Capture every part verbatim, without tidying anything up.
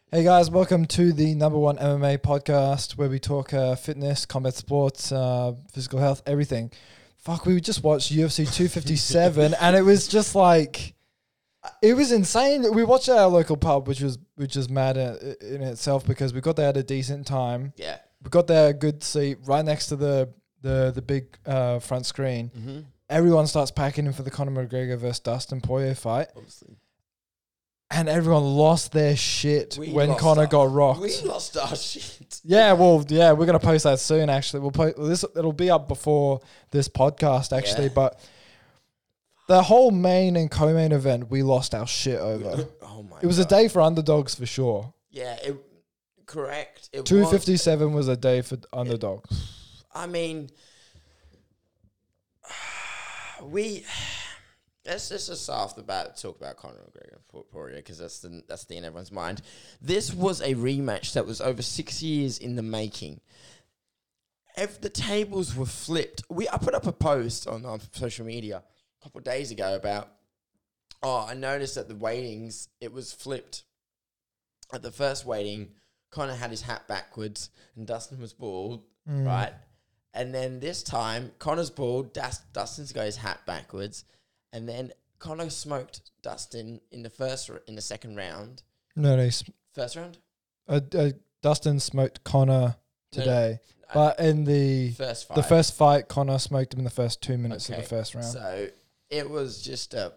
Hey guys, welcome to the number one M M A podcast where we talk uh, fitness, combat sports, uh, physical health, everything. Fuck, we just watched U F C two fifty-seven and it was just like, it was insane. We watched at our local pub, which was which is mad in, in itself because we got there at a decent time. Yeah. We got there a good seat right next to the the the big uh, front screen. Mm-hmm. Everyone starts packing in for the Conor McGregor versus Dustin Poirier fight. Obviously. And everyone lost their shit We when lost Conor our- got rocked. We lost our shit. Yeah, well, yeah, we're gonna post that soon. Actually, we'll post this. It'll be up before this podcast, actually. Yeah. But the whole main and co-main event, we lost our shit over. Oh my! It was a God. day for underdogs for sure. Yeah, it, correct. It Two was- fifty seven was a day for underdogs. I mean, we let's let's just start off the bat talk about Conor McGregor and Poirier because that's the that's the thing in everyone's mind. This was a rematch that was over six years in the making. If the tables were flipped, we I put up a post on, on social media a couple of days ago about. Oh, I noticed that the weightings it was flipped. At the first weighting, Conor had his hat backwards and Dustin was bald, Mm. right? And then this time, Conor's bald, Das- Dustin's got his hat backwards, and then Conor smoked Dustin in the first, r- in the second round. No, no, s- First round? uh, uh, Dustin smoked Conor today, Uh, but in the First fight. the first fight, Conor smoked him in the first two minutes Okay, of the first round. So it was just a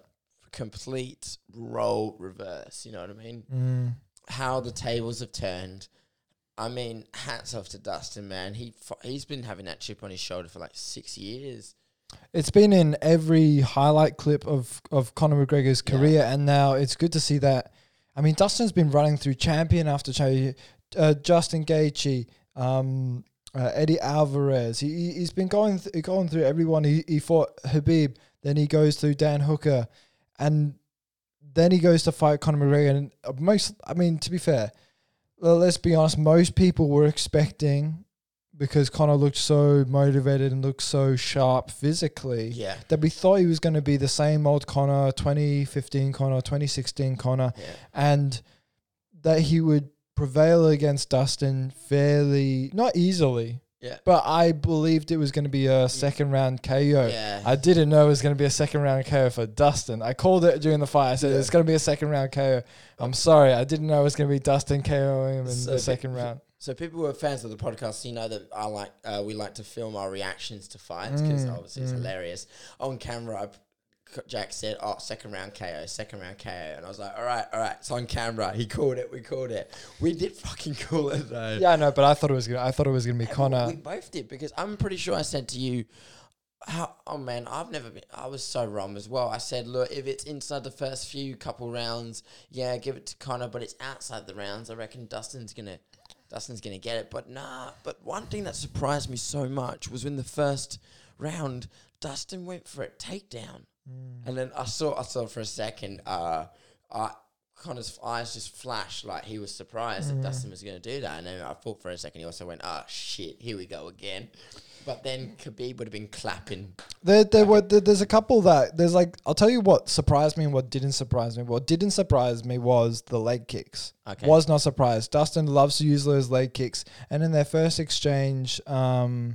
complete role reverse, you know what I mean? Mm. How the tables have turned. I mean, hats off to Dustin, man. He f- he's been having that chip on his shoulder for like six years. It's been in every highlight clip of, of Conor McGregor's Yeah. career, and now it's good to see that. I mean, Dustin's been running through champion after champion. Uh, Justin Gaethje, um, uh, Eddie Alvarez. He he- he's been going th- going through everyone. He he fought Habib, then he goes through Dan Hooker, and then he goes to fight Conor McGregor. And uh, most, I mean, to be fair, well, let's be honest. Most people were expecting, because Conor looked so motivated and looked so sharp physically, Yeah. that we thought he was going to be the same old Conor, twenty fifteen Conor, twenty sixteen Conor, Yeah. and that he would prevail against Dustin fairly, not easily, Yeah. but I believed it was going to be a second round K O. Yeah. I didn't know it was going to be a second round K O for Dustin. I called it during the fight. I said Yeah. it's going to be a second round K O. I'm sorry. I didn't know it was going to be Dustin KOing him in So the pe- second round. So people who are fans of the podcast, you know that I like uh, we like to film our reactions to fights because Mm, obviously it's mm. hilarious. On camera, I p- Jack said, "Oh, second round K O, second round K O," and I was like, "All right, all right." It's on camera. He called it. We called it. We did fucking call it though. Yeah, I know, but I thought it was gonna. I thought it was gonna be And Conor. We both did because I'm pretty sure I said to you, "How? Oh man, I've never been. I was so wrong as well." I said, "Look, if it's inside the first few couple rounds, yeah, give it to Conor. But it's outside the rounds. I reckon Dustin's gonna, Dustin's gonna get it." But nah. But one thing that surprised me so much was when the first round, Dustin went for a takedown, and then I saw, I saw for a second, uh, uh Conor's eyes just flashed like he was surprised that Dustin was going to do that. And then I thought for a second he also went, "Oh shit, here we go again." But then Khabib would have been clapping. There, there were. There, there's a couple that there's like. I'll tell you what surprised me and what didn't surprise me. What didn't surprise me was the leg kicks. Okay. Was not surprised. Dustin loves to use those leg kicks, and in their first exchange, um,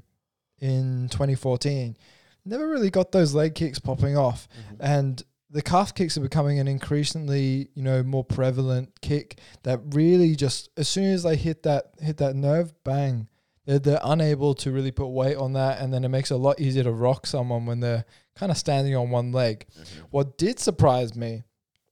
in twenty fourteen, never really got those leg kicks popping off, and the calf kicks are becoming an increasingly, you know, more prevalent kick that really just as soon as they hit that hit that nerve, bang. They're, they're unable to really put weight on that, and then it makes it a lot easier to rock someone when they're kind of standing on one leg. What did surprise me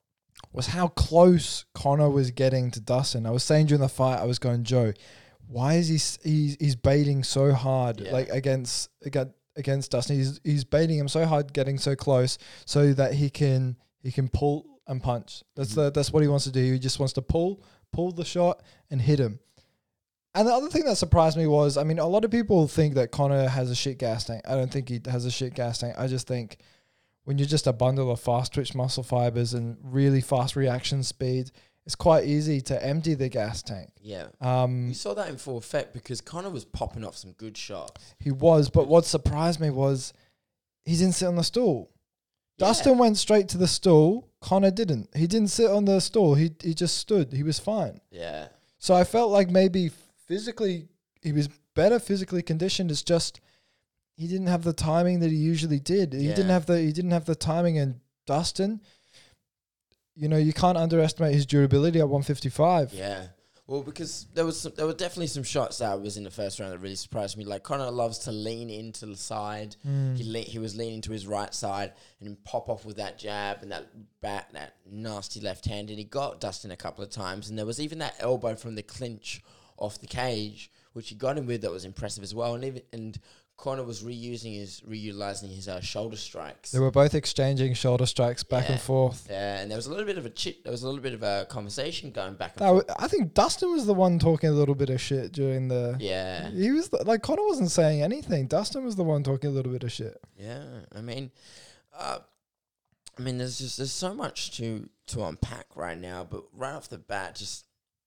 was how close Conor was getting to Dustin. I was saying during the fight, I was going, Joe, why is he s- he's, he's baiting so hard, Yeah. like against against against Dustin? He's he's baiting him so hard, getting so close, so that he can he can pull and punch. That's the that's what he wants to do. He just wants to pull pull the shot and hit him. And the other thing that surprised me was, I mean, a lot of people think that Conor has a shit gas tank. I don't think he has a shit gas tank. I just think when you're just a bundle of fast twitch muscle fibers and really fast reaction speed, it's quite easy to empty the gas tank. Yeah. Um, You saw that in full effect because Conor was popping off some good shots. he was, but what surprised me was he didn't sit on the stool. Dustin went straight to the stool. Conor didn't. He didn't sit on the stool. He he just stood. He was fine. Yeah. So I felt like maybe physically he was better physically conditioned. It's just he didn't have the timing that he usually did. He Yeah. didn't have the he didn't have the timing. And Dustin, you know, you can't underestimate his durability at one fifty-five. Yeah. Well, because there was some, there were definitely some shots that was in the first round that really surprised me. Like Conor loves to lean into the side. Mm. He le- he was leaning to his right side and then pop off with that jab and that bat that nasty left hand. And he got Dustin a couple of times. And there was even that elbow from the clinch off the cage, which he got him with, that was impressive as well. And even and Conor was reusing his reutilizing his uh, shoulder strikes. They were both exchanging shoulder strikes back Yeah. and forth. Yeah, and there was a little bit of a chit. There was a little bit of a conversation going back and That forth. w- I think Dustin was the one talking a little bit of shit during the. Yeah. He was the, like Conor wasn't saying anything. Dustin was the one talking a little bit of shit. Yeah, I mean, uh, I mean, there's just there's so much to to unpack right now. But right off the bat, just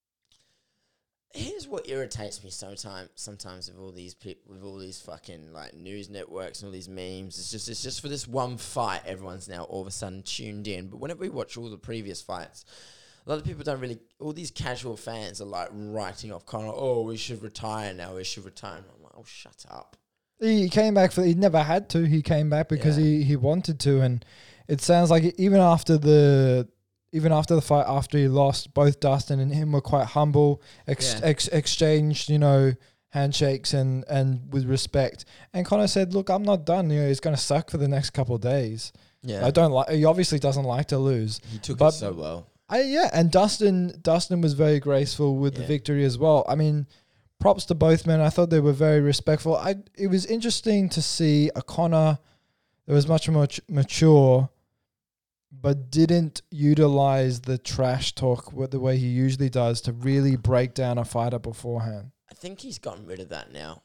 here's what irritates me sometimes. Sometimes with all these people, with all these fucking like news networks and all these memes, it's just it's just for this one fight. Everyone's now all of a sudden tuned in. But whenever we watch all the previous fights, a lot of people don't really. All these casual fans are like writing off Conor. Oh, we should retire now. We should retire. And I'm like, oh, shut up. He came back for. He never had to. He came back because Yeah. he, he wanted to, and it sounds like even after the even after the fight, after he lost, both Dustin and him were quite humble, ex- Yeah. ex- exchanged, you know, handshakes and and with respect. And Conor said, "Look, I'm not done. You know, it's going to suck for the next couple of days. Yeah, I don't like. He obviously doesn't like to lose. he took but- it so well. I yeah, and Dustin Dustin was very graceful with the Yeah. victory as well. I mean, props to both men. I thought they were very respectful. I it was interesting to see a Conor that was much more ch- mature, but didn't utilize the trash talk with the way he usually does to really break down a fighter beforehand. I think he's gotten rid of that now.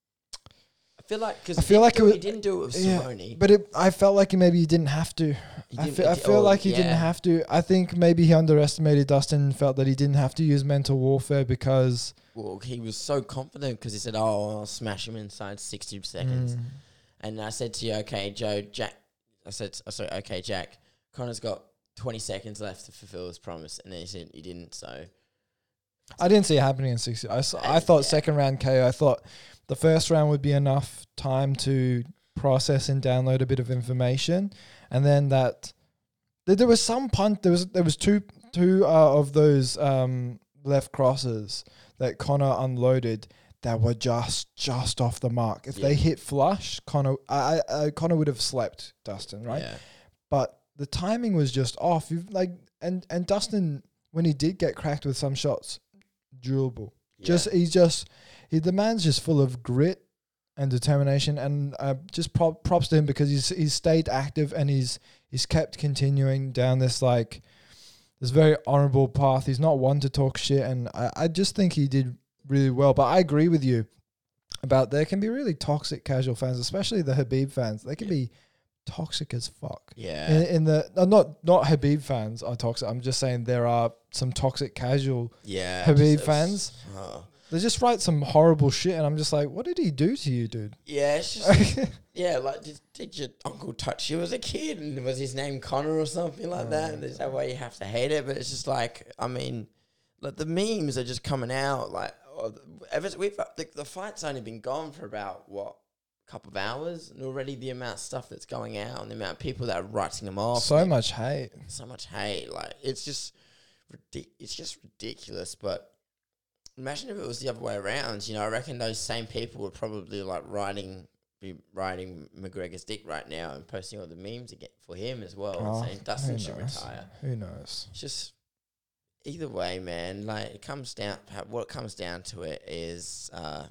I feel like because I feel like it was- he didn't do it with yeah, Cerrone. But it, I felt like maybe he didn't have to. He I didn't- feel, I it- feel oh, like he didn't yeah. have to. I think maybe he underestimated Dustin and felt that he didn't have to use mental warfare because Well, he was so confident because he said, "Oh, I'll smash him inside sixty seconds." Mm. And I said to you, "Okay, Joe, Jack." I said, "I said, okay, Jack. Connor's got twenty seconds left to fulfill his promise," and then he said he didn't. So I didn't see it happening in sixty. I, saw, I Uh, thought yeah. second round K O. I thought the first round would be enough time to process and download a bit of information, and then that there, there was some punt. There was there was two two uh, of those um, left crosses that Conor unloaded that were just just off the mark. If Yeah. they hit flush, Conor I, I, I Conor would have slept Dustin, right? yeah, But the timing was just off. You've like and and Dustin, when he did get cracked with some shots, durable. yeah. Just he's just he the man's just full of grit and determination, and uh, just prop, props to him because he's he's stayed active and he's he's kept continuing down this like this very honorable path. He's not one to talk shit, and I, I just think he did really well. But I agree with you about there can be really toxic casual fans, especially the Habib fans. They can Yeah. be toxic as fuck. yeah. In, in the uh, not not Habib fans are toxic. I'm just saying there are some toxic casual. Yeah, Habib just- fans? oh. They just write some horrible shit, and I'm just like, what did he do to you, dude? Yeah, it's just yeah. Like, did, did your uncle touch you as a kid? And was his name Connor or something like Oh that? my Is that why you have to hate it? But it's just like, I mean, like the memes are just coming out. Like, oh, the- ever we've the, the fight's only been gone for about what a couple of hours, and already the amount of stuff that's going out and the amount of people that are writing them off. so and much hate. so much hate. Like it's just, ridic- it's just ridiculous. But imagine if it was the other way around. You know, I reckon those same people would probably like writing, be writing McGregor's dick right now and posting all the memes again for him as well, Oh, and saying Dustin who should knows? retire. Who knows? It's just either way, man. Like it comes down. What it comes down to it is, uh,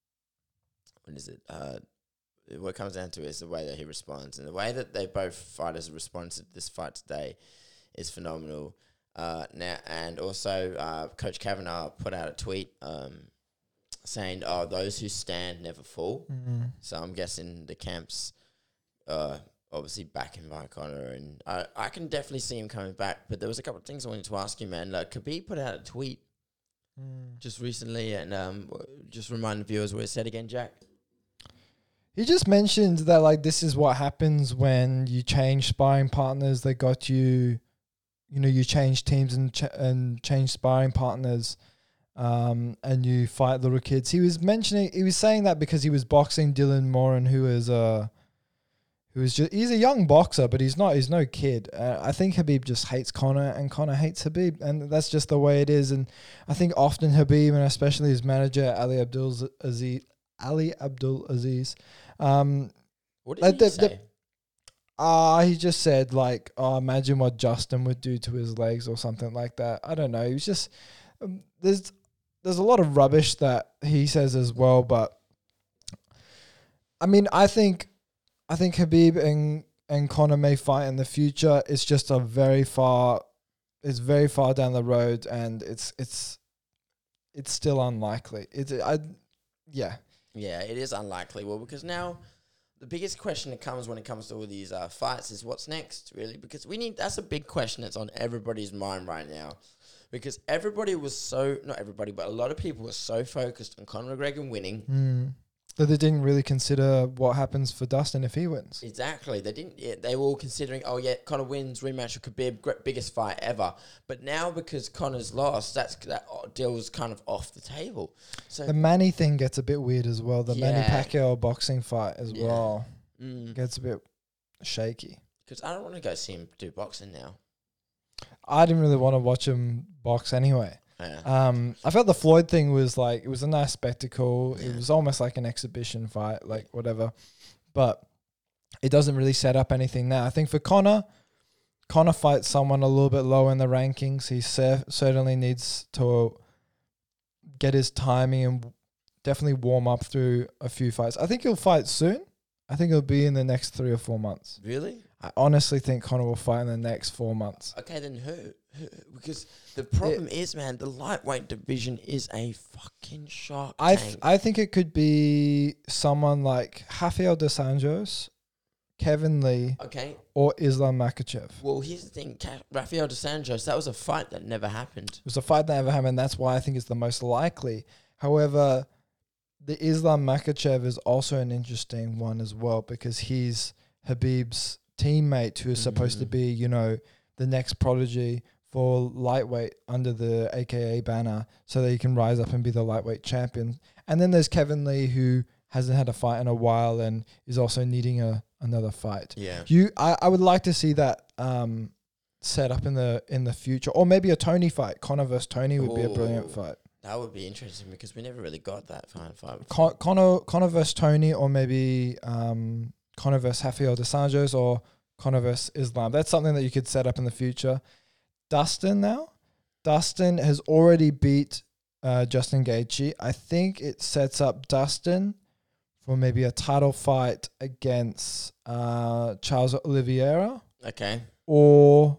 what is it? Uh, what it comes down to is the way that he responds, and the way that they both fighters respond to this fight today is phenomenal. Uh, now and also, uh, Coach Kavanagh put out a tweet um, saying, "Oh, those who stand never fall." Mm. So I'm guessing the camp's uh, obviously backing by Conor, and I, I can definitely see him coming back. But there was a couple of things I wanted to ask you, man. Like, Khabib put out a tweet Mm. just recently, and um, just remind the viewers what it said again, Jack. He just mentioned that like this is what happens when you change sparring partners. They got you, you know, you change teams and ch- and change sparring partners, um, and you fight little kids. He was mentioning, he was saying that because he was boxing Dylan Moran, who is a, who is just he's a young boxer, but he's not he's no kid. Uh, I think Khabib just hates Conor, and Conor hates Khabib, and that's just the way it is. And I think often Khabib, and especially his manager Ali Abdul Aziz, Ali Abdul Aziz. Um, What did like he the- say? the- Ah, he just said like, "Oh, imagine what Justin would do to his legs," or something like that. I don't know. He was just um, there's there's a lot of rubbish that he says as well, but I mean, I think I think Khabib and and Conor may fight in the future. It's just a very far, it's very far down the road, and it's it's it's still unlikely. It's I, yeah. Yeah, it is unlikely. Well, because now the biggest question that comes when it comes to all these uh, fights is what's next, really? Because we need, that's a big question that's on everybody's mind right now. Because everybody was so, not everybody, but a lot of people were so focused on Conor McGregor winning. Mm. That they didn't really consider what happens for Dustin if he wins. Exactly. They didn't, yeah, they were all considering, oh yeah, Conor wins, rematch with Khabib, great, biggest fight ever. But now because Conor's lost, that's, that deal was kind of off the table. So The Manny thing gets a bit weird as well. The Manny Yeah. Pacquiao boxing fight as Yeah. well mm, gets a bit shaky. because I don't want to go see him do boxing now. I didn't really want to watch him box anyway. Yeah. Um, I felt the Floyd thing was like, it was a nice spectacle. Yeah. It was almost like an exhibition fight, like whatever. But it doesn't really set up anything now. I think for Conor, Conor fights someone a little bit low in the rankings. He cer- certainly needs to get his timing and definitely warm up through a few fights. I think he'll fight soon. I think it'll be in the next three or four months. Really? I honestly think Conor will fight in the next four months. Okay, then who? who? Because the problem is, man, the lightweight division is a fucking shark I tank. th- I think it could be someone like Rafael dos Anjos, Kevin Lee, okay, or Islam Makhachev. well, here's the thing. Ca- Rafael dos Anjos, that was a fight that never happened. It was a fight that never happened. That's why I think it's the most likely. However, the Islam Makhachev is also an interesting one as well because he's Habib's teammate who is supposed to Mhm. be, you know, the next prodigy for lightweight under the A K A banner so that he can rise up and be the lightweight champion. And then there's Kevin Lee who hasn't had a fight in a while and is also needing a another fight. Yeah. You, I, I would like to see that um, set up in the in the future, or maybe a Tony fight. Conor versus Tony would be a brilliant Ooh. fight. That would be interesting because we never really got that fight. fight. Con- Conor Conor versus Tony, or maybe um, Conor versus Rafael dos Anjos, or Conor versus Islam. That's something that you could set up in the future. Dustin now, Dustin has already beat uh, Justin Gaethje. I think it sets up Dustin for maybe a title fight against uh, Charles Oliveira, Okay. or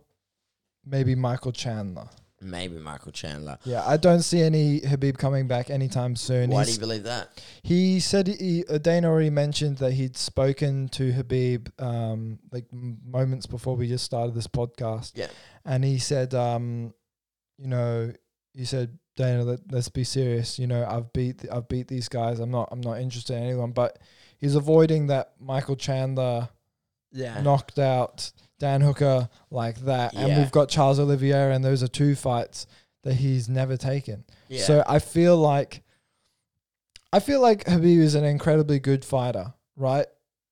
maybe Michael Chandler. Maybe Michael Chandler. Yeah, I don't see any Habib coming back anytime soon. Why He's- do you believe that? He said he, uh, Dana already mentioned that he'd spoken to Habib um, like m- moments before we just started this podcast. Yeah. And he said, um, you know, he said, Dana, let, let's be serious. You know, I've beat I've beat these guys. I'm not I'm not interested in anyone. But he's avoiding that Michael Chandler Yeah. knocked out Dan Hooker like that. And Yeah. we've got Charles Oliveira, and those are two fights that he's never taken. Yeah. So I feel like I feel like Habib is an incredibly good fighter, right?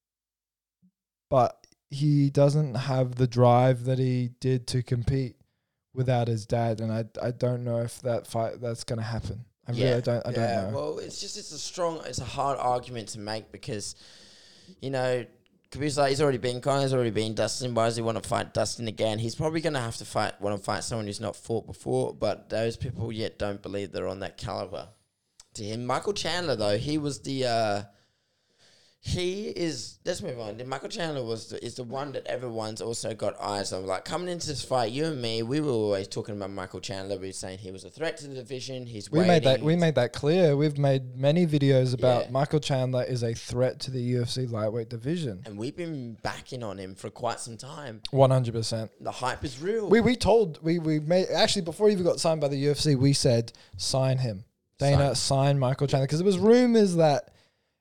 But he doesn't have the drive that he did to compete without his dad, and I I don't know if that fight that's gonna happen. I yeah. really don't I yeah. don't know. Well, it's just it's a strong, it's a hard argument to make because, you know, Khabib's like he's already been Conor's already been Dustin. Why does he want to fight Dustin again? He's probably gonna have to fight want to fight someone who's not fought before, but those people yet don't believe they're on that caliber. To him, Michael Chandler though, he was the. Uh, He is. Let's move on. Michael Chandler was the, is the one that everyone's also got eyes on. Like coming into this fight, you and me, we were always talking about Michael Chandler. We were saying he was a threat to the division. He's we waiting. made that we made that clear. We've made many videos about Yeah. Michael Chandler is a threat to the U F C lightweight division. and we've been backing on him for quite some time. One hundred percent. The hype is real. We we told we we made actually before he even got signed by the U F C, we said sign him. Dana Sign. sign Michael Chandler because there was rumors that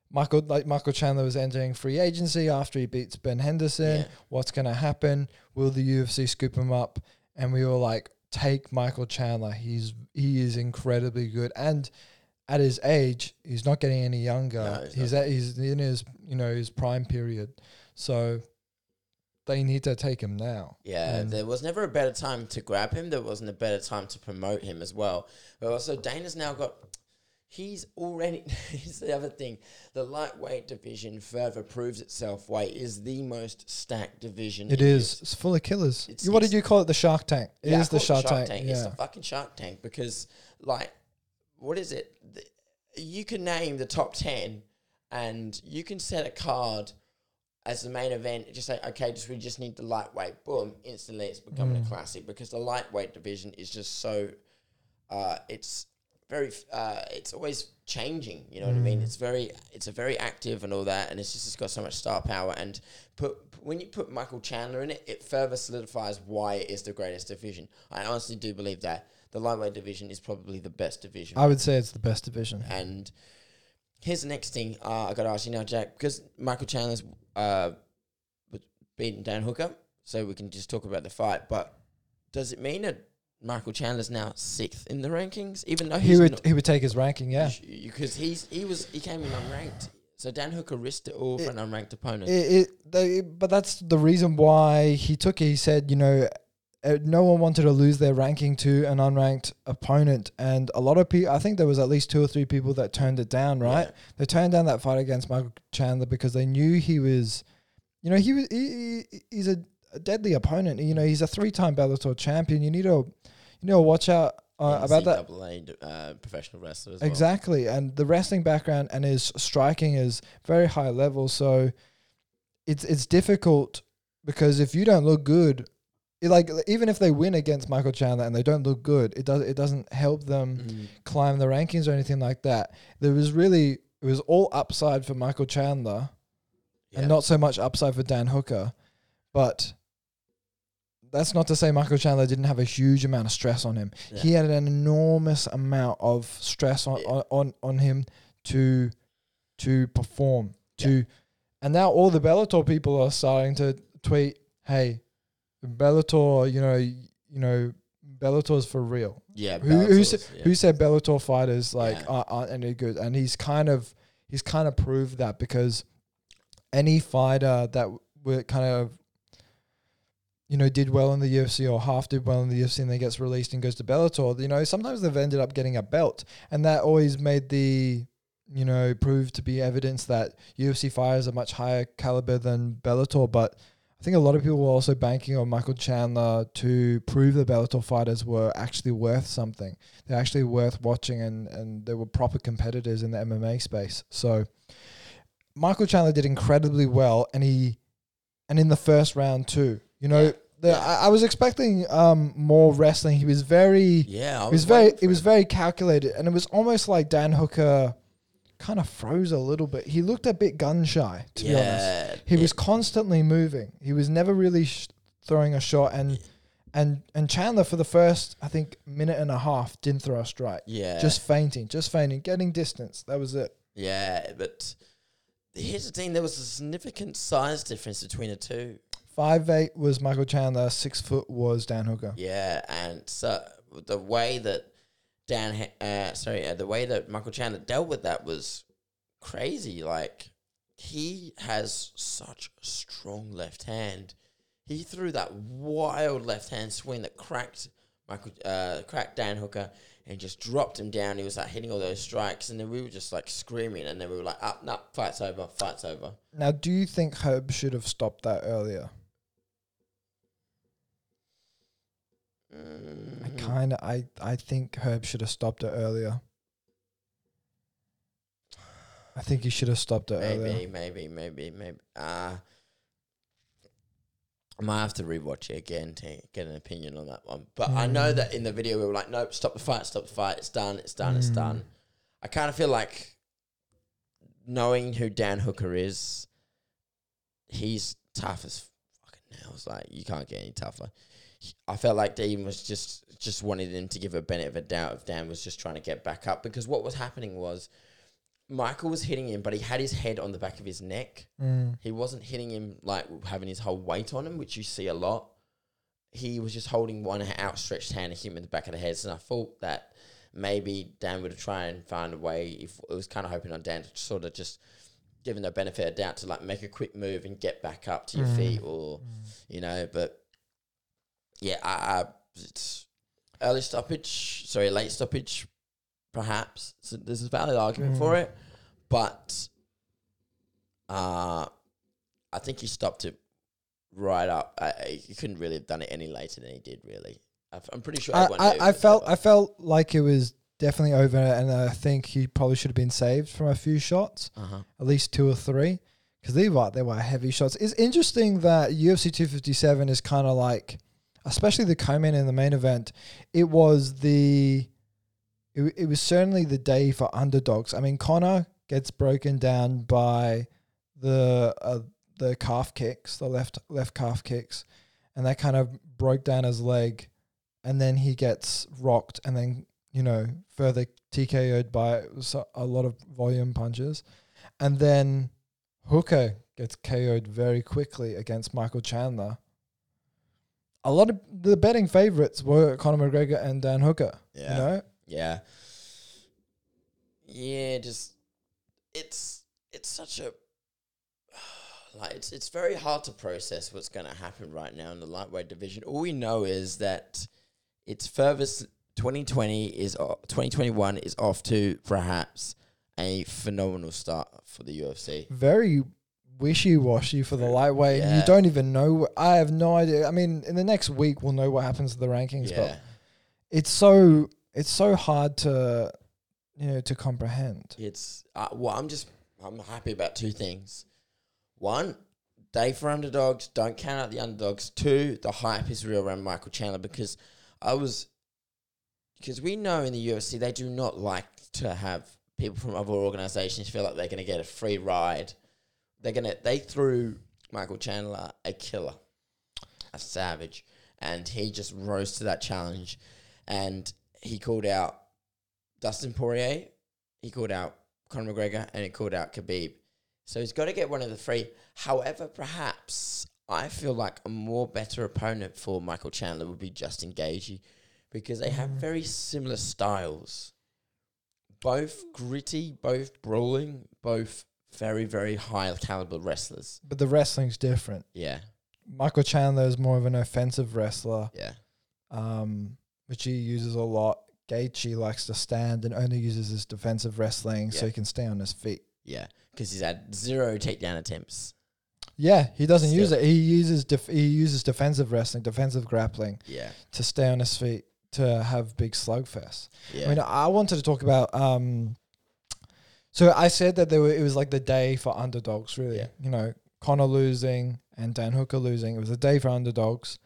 Michael like Michael Chandler was entering free agency after he beats Ben Henderson. Yeah. What's going to happen? Will the U F C scoop him up? And we were like, take Michael Chandler. He's he is incredibly good, and at his age, he's not getting any younger. No, he's he's not. at he's in his you know his prime period, so they need to take him now. Yeah, And- there was never a better time to grab him. There wasn't a better time to promote him as well. But also, Dana's now got. He's already. Here's the other thing: the lightweight division further proves itself. Weight is the most stacked division. It in is. this. It's full of killers. It's- what did it's- you call it? The Shark Tank. It Yeah, I is the call it Shark, Tank. It's Yeah. the fucking Shark Tank because, like, what is it? The, you can name the top ten, and you can set a card as the main event. Just say, okay, just we just need the lightweight. Boom! Instantly, it's becoming Mm. a classic because the lightweight division is just so. Uh, it's very. Uh, it's always changing. You know what I mean? Mm. It's very. It's a very active and all that, and it's just it's got so much star power. And put when you put Michael Chandler in it, it further solidifies why it is the greatest division. I honestly do believe that the lightweight division is probably the best division. I would say it's the best division. And here's the next thing uh, I got to ask you now, Jack, because Michael Chandler's uh, beaten Dan Hooker, so we can just talk about the fight. But does it mean that Michael Chandler's now sixth in the rankings, even though He he's would not, he would take his ranking. Yeah. because he's he was he came in unranked. So Dan Hooker risked it all for It- an unranked opponent. It, it they, but that's the reason why he took it. He said, you know, uh, no one wanted to lose their ranking to an unranked opponent, and a lot of people. I think there was at least two or three people that turned it down. Right, Yeah. they turned down that fight against Michael Chandler because they knew he was, you know, he was he, he- he's a, a deadly opponent. You know, he's a three-time Bellator champion. You need to, you know, watch out uh, about that. N C double A uh, professional wrestler as well. Exactly, and the wrestling background and his striking is very high level. So it's it's difficult because if you don't look good, it like even if they win against Michael Chandler and they don't look good, it does it doesn't help them Mm. climb the rankings or anything like that. There was really it was all upside for Michael Chandler Yeah. and not so much upside for Dan Hooker, but. That's not to say Michael Chandler didn't have a huge amount of stress on him. Yeah. He had an enormous amount of stress on, Yeah. on, on, on him to to perform. To and now all the Bellator people are starting to tweet, "Hey, Bellator, you know, you know, Bellator's for real." Yeah. Who who, Bellator's, sa- yeah. who said Bellator fighters like Yeah. aren't, aren't any good? And he's kind of he's kind of proved that because any fighter that were kind of you know did well in the U F C or half did well in the U F C and then gets released and goes to Bellator, you know, sometimes they've ended up getting a belt, and that always made the you know proved to be evidence that U F C fighters are much higher caliber than Bellator. But I think a lot of people were also banking on Michael Chandler to prove the Bellator fighters were actually worth something. They're actually worth watching, and, and they were proper competitors in the M M A space. So Michael Chandler did incredibly well, and he and in the first round too. You know, Yeah. the, Yeah. I, I was expecting um more wrestling. He was very Yeah. I it was very waiting it for was him. very calculated, and it was almost like Dan Hooker kind of froze a little bit. He looked a bit gun shy, to be honest. Yeah. He yeah. was constantly moving. He was never really sh- throwing a shot, and and and Chandler for the first I think minute and a half didn't throw a strike. Yeah. Just fainting, just fainting, getting distance. That was it. Yeah, but here's the thing: there was a significant size difference between the two. Five eight was Michael Chandler. Six foot was Dan Hooker. Yeah, and so the way that Dan, ha- uh, sorry, uh, the way that Michael Chandler dealt with that was crazy. Like he has such a strong left hand. He threw that wild left hand swing that cracked Michael, uh, cracked Dan Hooker and just dropped him down. He was like hitting all those strikes, and then we were just like screaming, and then we were like, "Up, no, fight's over, fight's over." Now, do you think Herb should have stopped that earlier? I Mm, kind of, I, I think Herb should have stopped it earlier. I think he should have stopped it maybe, earlier. maybe, maybe, maybe. Uh, I might have to rewatch it again to get an opinion on that one. But I know Mm. that in the video we were like, nope, stop the fight, stop the fight. It's done, it's done, it's Mm. done. I kind of feel like knowing who Dan Hooker is, he's tough as fucking nails. Like, you can't get any tougher. He- I felt like Dean was just just wanted him to give a benefit of a doubt if Dan was just trying to get back up, because what was happening was Michael was hitting him, but he had his head on the back of his neck. Mm. He wasn't hitting him like having his whole weight on him, which you see a lot. He was just holding one outstretched hand and hit him in the back of the head. And I thought that maybe Dan would try and find a way. If it was kind of hoping on Dan to sort of just give him the benefit of doubt to like make a quick move and get back up to your Mm. feet, or mm. you know. But yeah, I, I, it's early stoppage. Sorry, late stoppage, perhaps. So there's a valid argument mm. for it, but uh, I think he stopped it right up. I, he couldn't really have done it any later than he did. Really, I'm pretty sure. I, everyone I, knew I felt over. I felt like it was definitely over, and I think he probably should have been saved from a few shots, uh-huh. at least two or three, because they were they were heavy shots. It's interesting that U F C two fifty-seven is kind of like, especially the co-main in the main event, it was the, it, it was certainly the day for underdogs. I mean, Conor gets broken down by the uh, the calf kicks, the left left calf kicks, and that kind of broke down his leg, and then he gets rocked, and then, you know, further T K O'd by a lot of volume punches, and then Hooker gets K O'd very quickly against Michael Chandler. A lot of the betting favorites were Conor McGregor and Dan Hooker. Yeah. You know? Yeah. Yeah, just it's it's such a like it's it's very hard to process what's going to happen right now in the lightweight division. All we know is that it's furthest twenty twenty is o- twenty twenty-one is off to perhaps a phenomenal start for the U F C. Very wishy-washy for the lightweight. Yeah. You don't even know. I have no idea. I mean, in the next week, we'll know what happens to the rankings, Yeah. but it's so it's so hard to, you know, to comprehend. It's uh, well, I'm just I'm happy about two things. One, day for underdogs. Don't count out the underdogs. Two, the hype is real around Michael Chandler, because I was because we know in the U F C they do not like to have people from other organizations feel like they're going to get a free ride. They're gonna they threw Michael Chandler a killer, a savage, and he just rose to that challenge, and he called out Dustin Poirier, he called out Conor McGregor, and he called out Khabib. So he's got to get one of the three. However, perhaps I feel like a more better opponent for Michael Chandler would be Justin Gaethje, because they have very similar styles. Both gritty, both brawling, both very, very high caliber wrestlers. But the wrestling's different. Yeah, Michael Chandler is more of an offensive wrestler, yeah, um, which he uses a lot. Gaethje likes to stand and only uses his defensive wrestling so Yeah. he can stay on his feet. yeah. Because he's had zero takedown attempts. Yeah, he doesn't use Still. it. He uses def- he uses defensive wrestling, defensive grappling Yeah, to stay on his feet, to have big slugfests. yeah, I mean, I wanted to talk about. Um, so I said that there were. It was like the day for underdogs, really. Yeah. You know, Conor losing and Dan Hooker losing. It was a day for underdogs.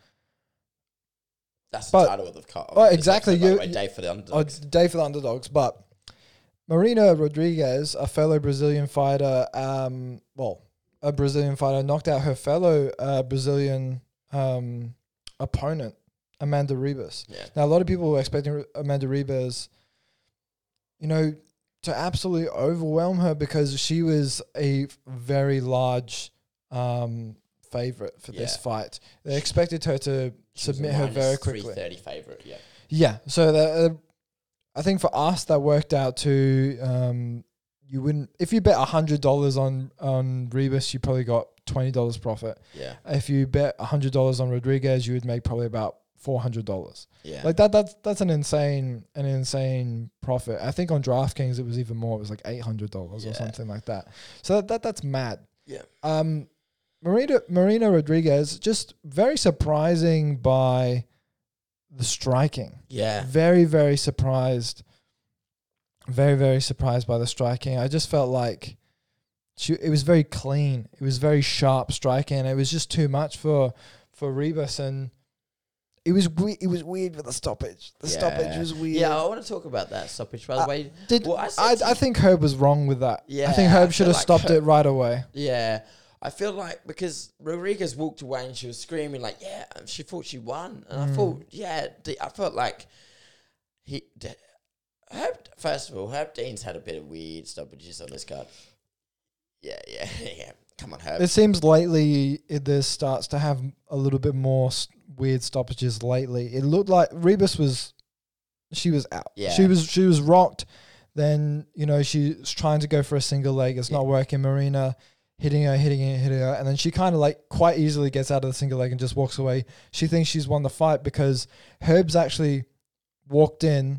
that's but- the title of the car. well, exactly, you- A day for the Oh, underdogs. it's a day for the underdogs. But Marina Rodriguez, a fellow Brazilian fighter, um, well, a Brazilian fighter, knocked out her fellow uh, Brazilian um, opponent, Amanda Ribas. Yeah, Now, a lot of people were expecting Amanda Ribas, you know, to absolutely overwhelm her because she was a very large um, favorite for this Yeah. fight. They expected her to She was a submit her very minus quickly. three thirty favorite. Yeah, Yeah, so that, uh, I think for us that worked out to um, you wouldn't if you bet a hundred dollars on on Ribas, you probably got twenty dollars profit. yeah, If you bet a hundred dollars on Rodriguez, you would make probably about four hundred dollars. yeah. Like that, that's that's an insane an insane profit. I think on DraftKings it was even more. It was like eight hundred dollars or Yeah. something like that. So that, that that's mad. Yeah. Um, Marina Marina Rodriguez, just very surprising by the striking. yeah, Very, very surprised. Very, very surprised by the striking. I just felt like she. It was very clean. It was very sharp striking. It was just too much for for Ribas, and it was we- It was weird with the stoppage. The stoppage Yeah. was weird. Yeah, I want to talk about that stoppage, by the Uh, way. Did Well, I said I? to I you- think Herb was wrong with that. I Yeah, think I Herb should feel have like stopped Herb- it right away. Yeah, I feel like because Rodriguez walked away and she was screaming like, "Yeah," she thought she won, and I Mm. thought, yeah, d- I felt like he, d- Herb first of all, Herb Dean's had a bit of weird stoppages on this card. Yeah, yeah, yeah. Come on, Herb. It seems lately it there starts to have a little bit more s- weird stoppages lately. It looked like Rebus was, she was out. Yeah. She was she was rocked. Then, you know, she's trying to go for a single leg. It's Yeah. not working. Marina hitting her, hitting her, hitting her. And then she kind of like quite easily gets out of the single leg and just walks away. She thinks she's won the fight because Herb's actually walked in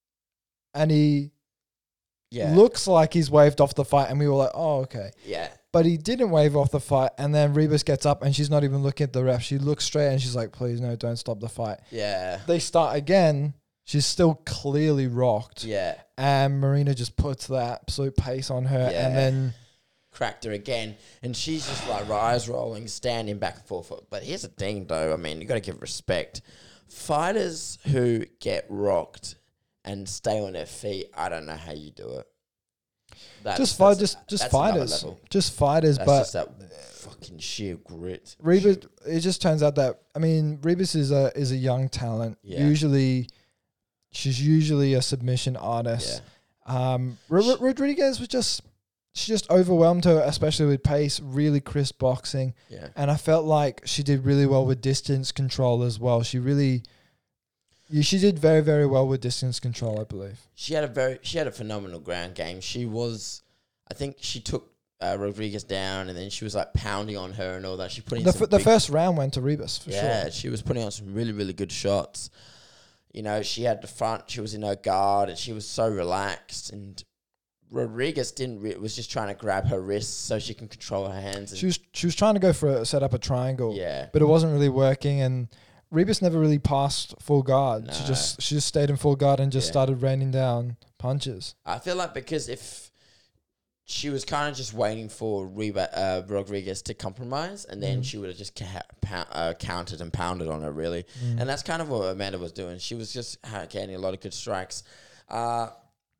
and he Yeah. looks like he's waved off the fight. And we were like, oh, okay. Yeah. But he didn't wave off the fight. And then Rebus gets up and she's not even looking at the ref. She looks straight and she's like, please, no, don't stop the fight. Yeah. They start again. She's still clearly rocked. Yeah. And Marina just puts the absolute pace on her. Yeah. And then Cracked her again. And she's just like eyes rolling, standing back and forth. But here's the thing, though. I mean, you got to give respect. Fighters who get rocked and stay on their feet, I don't know how you do it. That's, just fight, that's- just just that's another fighters, level. just fighters. That's but just that fucking sheer grit. Rebus, it just turns out that I mean, Rebus is a is a young talent. Yeah. Usually, she's usually a submission Yeah. artist. Um, Ro- Ro- Rodriguez was just she just overwhelmed her, especially with pace. Really crisp boxing, Yeah. and I felt like she did really well with distance control as well. She really, yeah, she did very very well with distance control, I believe. She had a very she had a phenomenal ground game. She was, I think she took uh, Rodriguez down, and then she was like pounding on her and all that. She put in The some f- the big- first round went to Rebus for yeah, sure. she was putting on some really really good shots. You know, she had the front. She was in her guard, and she was so relaxed. And Rodriguez didn't. Re- was just trying to grab her wrists so she can control her hands. And She was she was trying to go for a, set up a triangle. yeah, But it wasn't really working, and Rebus never really passed full guard. She No. just she just stayed in full guard and just Yeah. started raining down punches. I feel like because if she was kind of just waiting for Reba, uh, Rodriguez to compromise, and then Mm. she would have just ca- pou- uh, counted and pounded on her, really. Mm. And that's kind of what Amanda was doing. She was just ha- getting a lot of good strikes. Uh,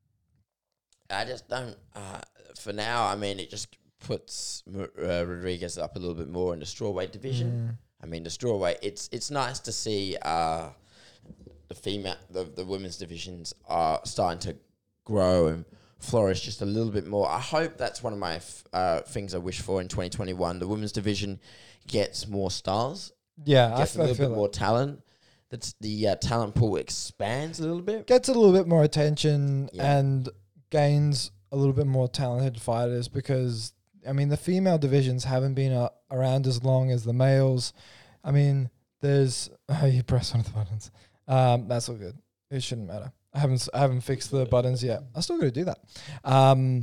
I just don't. Uh, for now, I mean, it just puts uh, Rodriguez up a little bit more in the strawweight division. Mm. I mean, the strawweight. It's it's nice to see uh, the female, the the women's divisions are starting to grow and flourish just a little bit more. I hope that's one of my f- uh, things I wish for in twenty twenty-one. The women's division gets more stars, Yeah, I, gets f- a I little feel bit that. more talent. That's the uh, talent pool expands a little bit. Gets a little bit more attention Yeah. and gains a little bit more talented fighters because I mean the female divisions haven't been uh, around as long as the males. I mean, there's oh, you press one of the buttons. Um, that's all good. It shouldn't matter. I haven't s- I haven't fixed the buttons yet. I still got to do that. Um,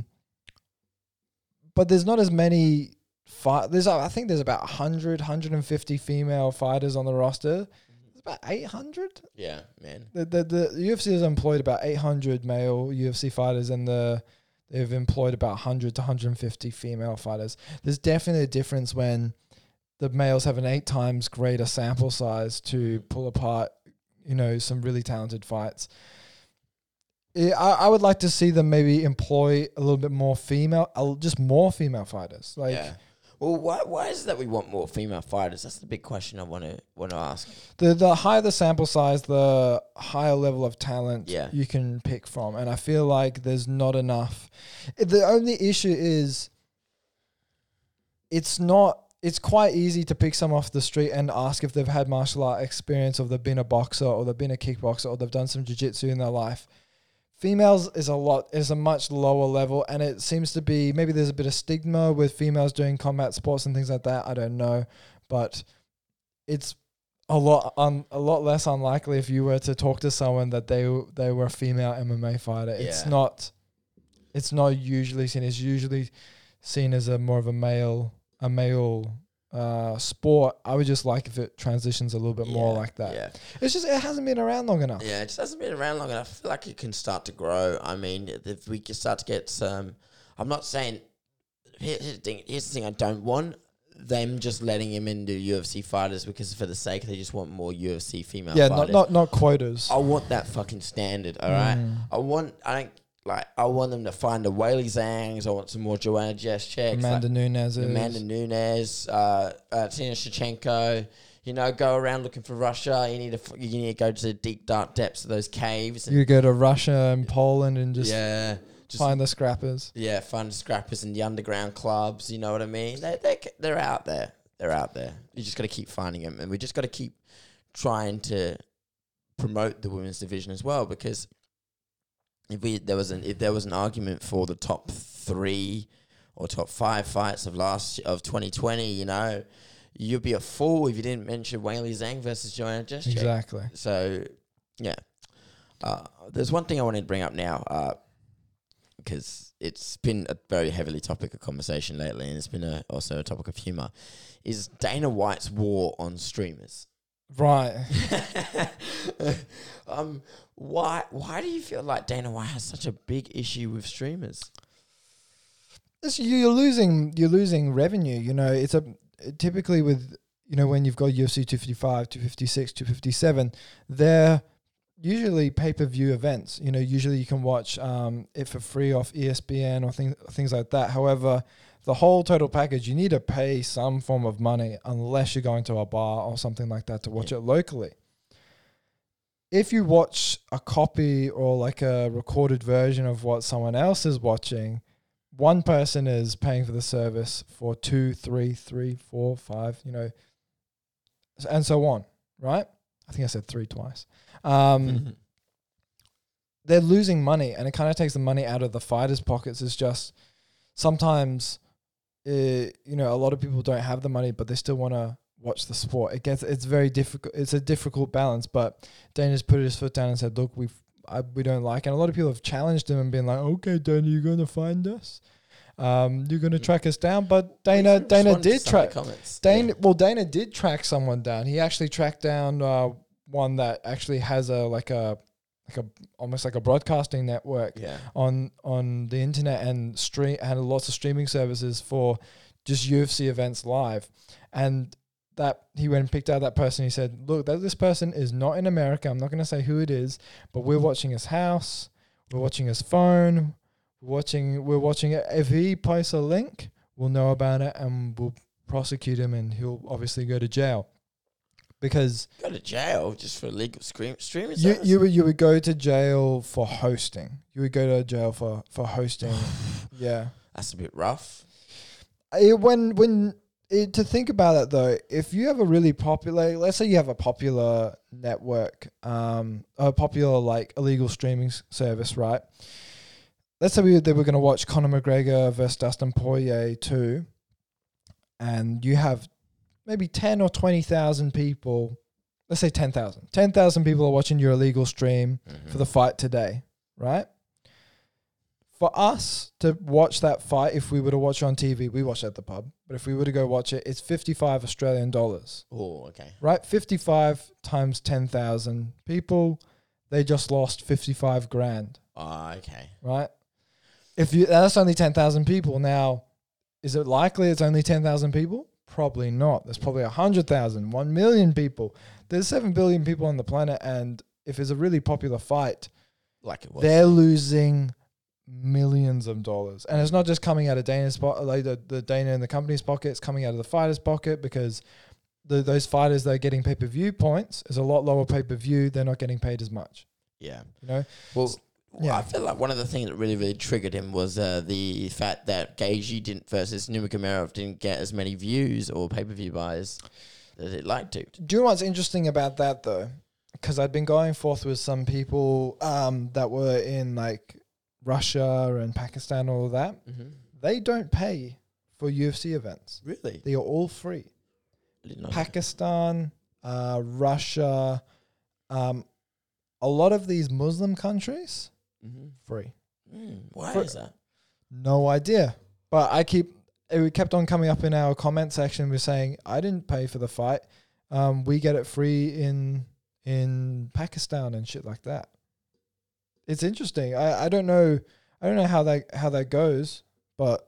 but there's not as many fight. There's uh, I think there's about one hundred, one hundred fifty female fighters on the roster. There's about eight hundred. Yeah, man. The, the the U F C has employed about eight hundred male U F C fighters, and the they've employed about one hundred to one hundred fifty female fighters. There's definitely a difference when the males have an eight times greater sample size to pull apart, you know, some really talented fights. Yeah, I, I would like to see them maybe employ a little bit more female, uh, just more female fighters. Like yeah. Well, why why is it that we want more female fighters? That's the big question I want to want to ask. the the higher the sample size, the higher level of talent Yeah. you can pick from. And I feel like there's not enough. The only issue is it's not it's quite easy to pick someone off the street and ask if they've had martial art experience, or they've been a boxer, or they've been a kickboxer, or they've done some jiu-jitsu in their life. Females is a lot is a much lower level, and it seems to be maybe there's a bit of stigma with females doing combat sports and things like that. I don't know, but it's a lot un, a lot less unlikely if you were to talk to someone that they they were a female M M A fighter. It's Yeah. not it's not usually seen. It's usually seen as a more of a male a male uh, sport. I would just like if it transitions a little bit more Yeah, like that. Yeah. It's just it hasn't been around long enough. Yeah, it just hasn't been around long enough. I feel like it can start to grow. I mean, if we can start to get some, I'm not saying. Here, here's the thing. Here's the thing. I don't want them just letting him into U F C fighters because for the sake they just want more U F C female Yeah, not fighters. not not quotas. I want that fucking standard. All right. Mm. I want. I don't like. I want them to find the Whaley Zangs. I want some more Joanna Jędrzejczyk. Amanda Nunes is Amanda Nunes, uh, uh, Tina Shevchenko, You know, go around looking for Russia. You need to f- you need to go to the deep dark depths of those caves. And You go to Russia and Poland and just yeah, just find the scrappers. yeah, find scrappers in the underground clubs. You know what I mean? They they they're out there. They're out there. You just got to keep finding them, and we just got to keep trying to promote the women's division as well. Because if we there was an if there was an argument for the top three or top five fights of last of twenty twenty, you know, you'd be a fool if you didn't mention Weili Zhang versus Joanna Jędrzejczyk. Exactly. So yeah, uh, there's one thing I wanted to bring up now. Uh, because it's been a very heavily topic of conversation lately, and it's been a, also a topic of humour, is Dana White's war on streamers. Right. um, why why do you feel like Dana White has such a big issue with streamers? It's, you're losing you're losing revenue. You know, it's a typically with, you know, when you've got U F C two fifty-five, two fifty-six, two fifty-seven, they're usually pay-per-view events. You know, usually you can watch um, it for free off E S P N or things things like that. However, the whole total package, you need to pay some form of money unless you're going to a bar or something like that to watch yeah. it locally. If you watch a copy or like a recorded version of what someone else is watching, one person is paying for the service for two, three, three, four, five, you know, and so on, right? I think I said three twice. Um, they're losing money, and it kind of takes the money out of the fighters' pockets. It's just sometimes, uh, you know, a lot of people don't have the money, but they still want to watch the sport. It gets, it's very difficult. It's a difficult balance, but Dana's put his foot down and said, look, we've, I, we don't like it. And a lot of people have challenged him and been like, okay, Dana, you're going to find us. Um, you're going to track us down. But Dana, Dana did track, Dana, yeah. well, Dana did track someone down. He actually tracked down, uh, one that actually has a, like a, like a, almost like a broadcasting network yeah. on, on the internet, and stream, had lots of streaming services for just U F C events live. And that he went and picked out that person. He said, look, that this person is not in America. I'm not going to say who it is, but we're watching his house. We're watching his phone. We're watching, we're watching it. If he posts a link, we'll know about it and we'll prosecute him, and he'll obviously go to jail. Because go to jail just for illegal stream, streaming you, service? you would you would go to jail for hosting. You would go to jail for, for hosting. Yeah. That's a bit rough. It, when when it, to think about it though, if you have a really popular, let's say you have a popular network, um, a popular like illegal streaming s- service, right? Let's say we they were going to watch Conor McGregor versus Dustin Poirier two, and you have maybe ten or twenty thousand people. Let's say ten thousand. ten thousand people are watching your illegal stream mm-hmm. for the fight today, right? For us to watch that fight, if we were to watch it on T V, we watch it at the pub. But if we were to go watch it, it's fifty-five Australian dollars. Oh, okay. Right? fifty-five times ten thousand people, they just lost fifty-five grand. Oh, okay. Right? If you that's only ten thousand people. Now, is it likely it's only ten thousand people? Probably not. There's probably one hundred thousand, one million people. There's seven billion people on the planet, and if it's a really popular fight, like it was, they're losing millions of dollars. And it's not just coming out of Dana's pocket, like the, the Dana and the company's pocket, it's coming out of the fighter's pocket, because the, those fighters that are getting pay-per-view points is a lot lower pay-per-view. They're not getting paid as much. Yeah. You know? Well, yeah. I feel like one of the things that really, really triggered him was uh, the fact that Gaethje didn't versus Nurmagomedov didn't get as many views or pay-per-view buys as it liked to. Do you know what's interesting about that, though? Because I'd been going forth with some people um, that were in, like, Russia and Pakistan, all of that. Mm-hmm. They don't pay for U F C events. Really? They are all free. Pakistan, uh, Russia, um, a lot of these Muslim countries, mm-hmm. free. Mm, why For, is that? No idea. But I keep, it kept on coming up in our comment section. We're saying, I didn't pay for the fight. Um, we get it free in in Pakistan and shit like that. It's interesting. I, I don't know. I don't know how that how that goes, but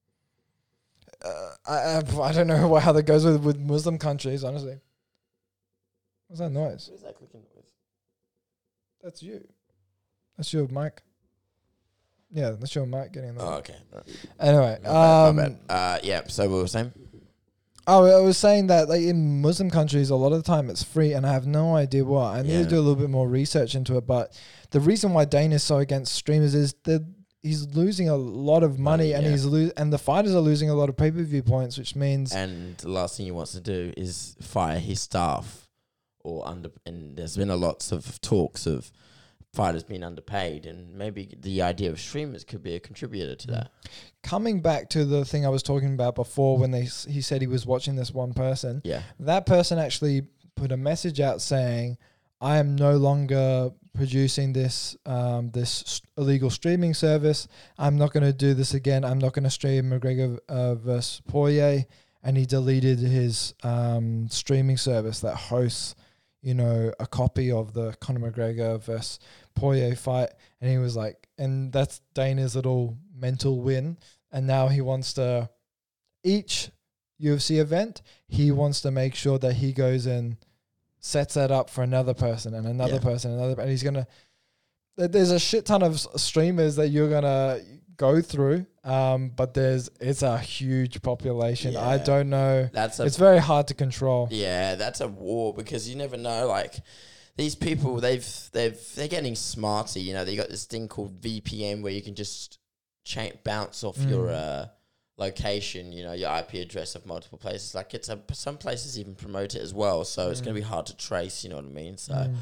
uh, I, I I don't know how that goes with, with Muslim countries. Honestly, what's that noise? What is that clicking noise? That's you. That's your mic. Yeah, that's your mic getting that. Oh, okay. Anyway, my bad, um, my bad. Uh, yeah. So we were saying. Oh, I was saying that like in Muslim countries, a lot of the time it's free, and I have no idea why. I need Yeah. to do a little bit more research into it. But the reason why Dane is so against streamers is that he's losing a lot of money, Money, and yeah. he's lo- and the fighters are losing a lot of pay per view points, which means And the last thing he wants to do is fire his staff, or under. And there's been a lots of talks of fighters being underpaid, and maybe the idea of streamers could be a contributor to that. coming back to the thing I was talking about before when they s- he said he was watching this one person. Yeah, That person actually put a message out saying, I am no longer producing this um, this s- illegal streaming service. I'm not going to do this again. I'm not going to stream McGregor uh, versus Poirier. And he deleted his um, streaming service that hosts, you know, a copy of the Conor McGregor versus Poirier fight. And he was like, and that's Dana's little mental win. And now he wants to, each U F C event, he wants to make sure that he goes and sets that up for another person and another Yeah. person, another, and he's going to, there's a shit ton of s- streamers that you're going to go through. Um, but there's, it's a huge population. I Yeah. don't know. that's a It's very hard to control. yeah, that's a war, because you never know. Like, these people, they've they've they're getting smarter. You know, they got this thing called V P N where you can just cha- bounce off Mm. your uh, location. You know, your I P address of multiple places. Like, it's a some places even promote it as well. So it's Mm. gonna be hard to trace. You know what I mean? So Mm.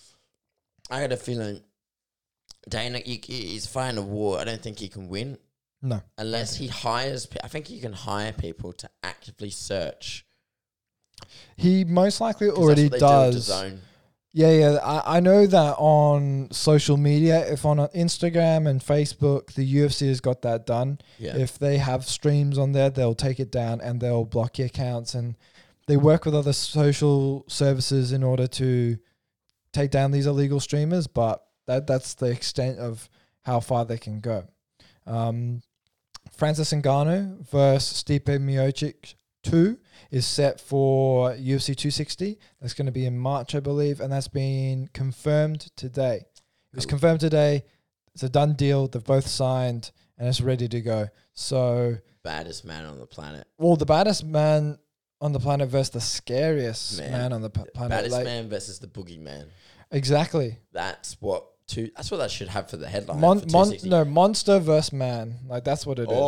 I got a feeling Dana he, he's fighting a war. I don't think he can win No. unless he hires. pe- I think he can hire people to actively search. He most likely 'Cause already that's what they do does. with DAZN. Yeah, yeah. I, I know that on social media, if on Instagram and Facebook, the U F C has got that done. Yeah. If they have streams on there, they'll take it down and they'll block your accounts. And they work with other social services in order to take down these illegal streamers. But that that's the extent of how far they can go. Um, Francis Ngannou versus Stipe Miocic two is set for U F C two sixty. That's going to be in March, I believe, and that's been confirmed today. It was Cool. confirmed today. It's a done deal. They've both signed, and it's ready to go. So, Baddest man on the planet. well, the baddest man on the planet versus the scariest man, Man. on the p- planet. Baddest like- man versus the boogeyman. Exactly. That's what two. That's what that should have for the headline. Mon- for mon- two sixty. no, monster versus man. Like, that's what it is.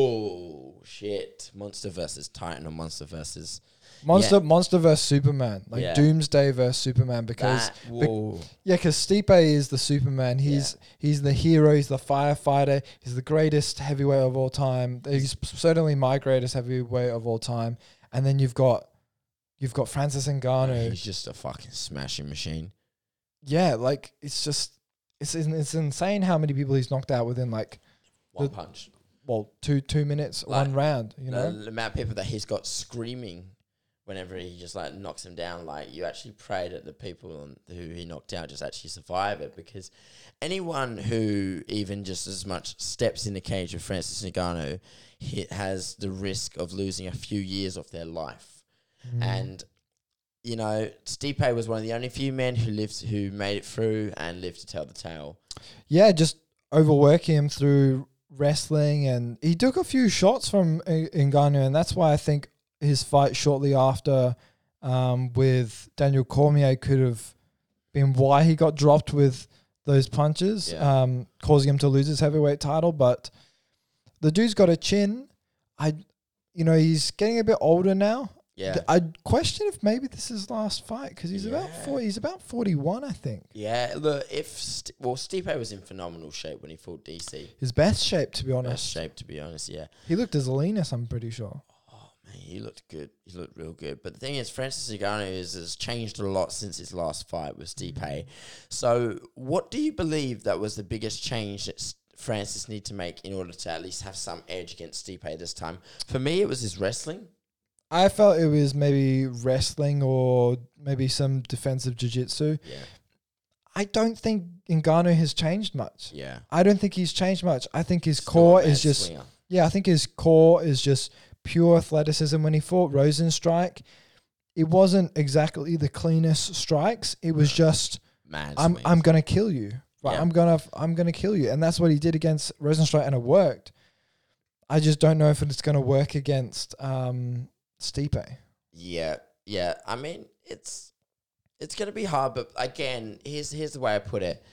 Oh shit! Monster versus Titan, or Monster versus Monster, yeah. monster versus Superman. Like Yeah. Doomsday versus Superman. Because that. Whoa. yeah, because Stipe is the Superman. He's he's the hero. He's the firefighter. He's the greatest heavyweight of all time. He's certainly my greatest heavyweight of all time. And then you've got you've got Francis Ngannou. He's just a fucking smashing machine. Yeah, like it's just it's it's insane how many people he's knocked out within like One The- punch. well two two minutes, Like, one round. You know. The, the amount of people that he's got screaming whenever he just like knocks him down. Like, you actually pray that the people on, who he knocked out just actually survive it, because anyone who even just as much steps in the cage with Francis Ngannou, he has the risk of losing a few years of their life. Mm. And you know, Stipe was one of the only few men who lived, who made it through and lived to tell the tale. Yeah, just overwork him through wrestling, and he took a few shots from I- Ngannou, and that's why I think his fight shortly after um, with Daniel Cormier could have been why he got dropped with those punches, Yeah. um, causing him to lose his heavyweight title. But the dude's got a chin. I, you know, he's getting a bit older now. Yeah. Th- I'd question if maybe this is his last fight because he's about Yeah. four. He's about forty-one, I think. Yeah, look, if St- well, Stipe was in phenomenal shape when he fought D C. His best shape, to be Best honest. shape, to be honest. Yeah. He looked as lean as I'm pretty sure. Oh man, he looked good. He looked real good. But the thing is, Francis Ngannou is, has changed a lot since his last fight with Stipe. So, what do you believe that was the biggest change that S- Francis need to make in order to at least have some edge against Stipe this time? For me, it was his wrestling. I felt it was maybe wrestling or maybe some defensive jiu-jitsu. Yeah. I don't think Ngannou has changed much. Yeah. I don't think he's changed much. I think his Still a core mad is just swinger. yeah. I think his core is just pure athleticism. When he fought Rosenstrike, it wasn't exactly the cleanest strikes. It was just Mad I'm swings. I'm gonna kill you. Right? Yeah. I'm gonna I'm gonna kill you, and that's what he did against Rosenstrike, and it worked. I just don't know if it's gonna work against um, Stipe. Yeah, yeah. I mean, it's it's gonna be hard, but again, here's here's the way I put it.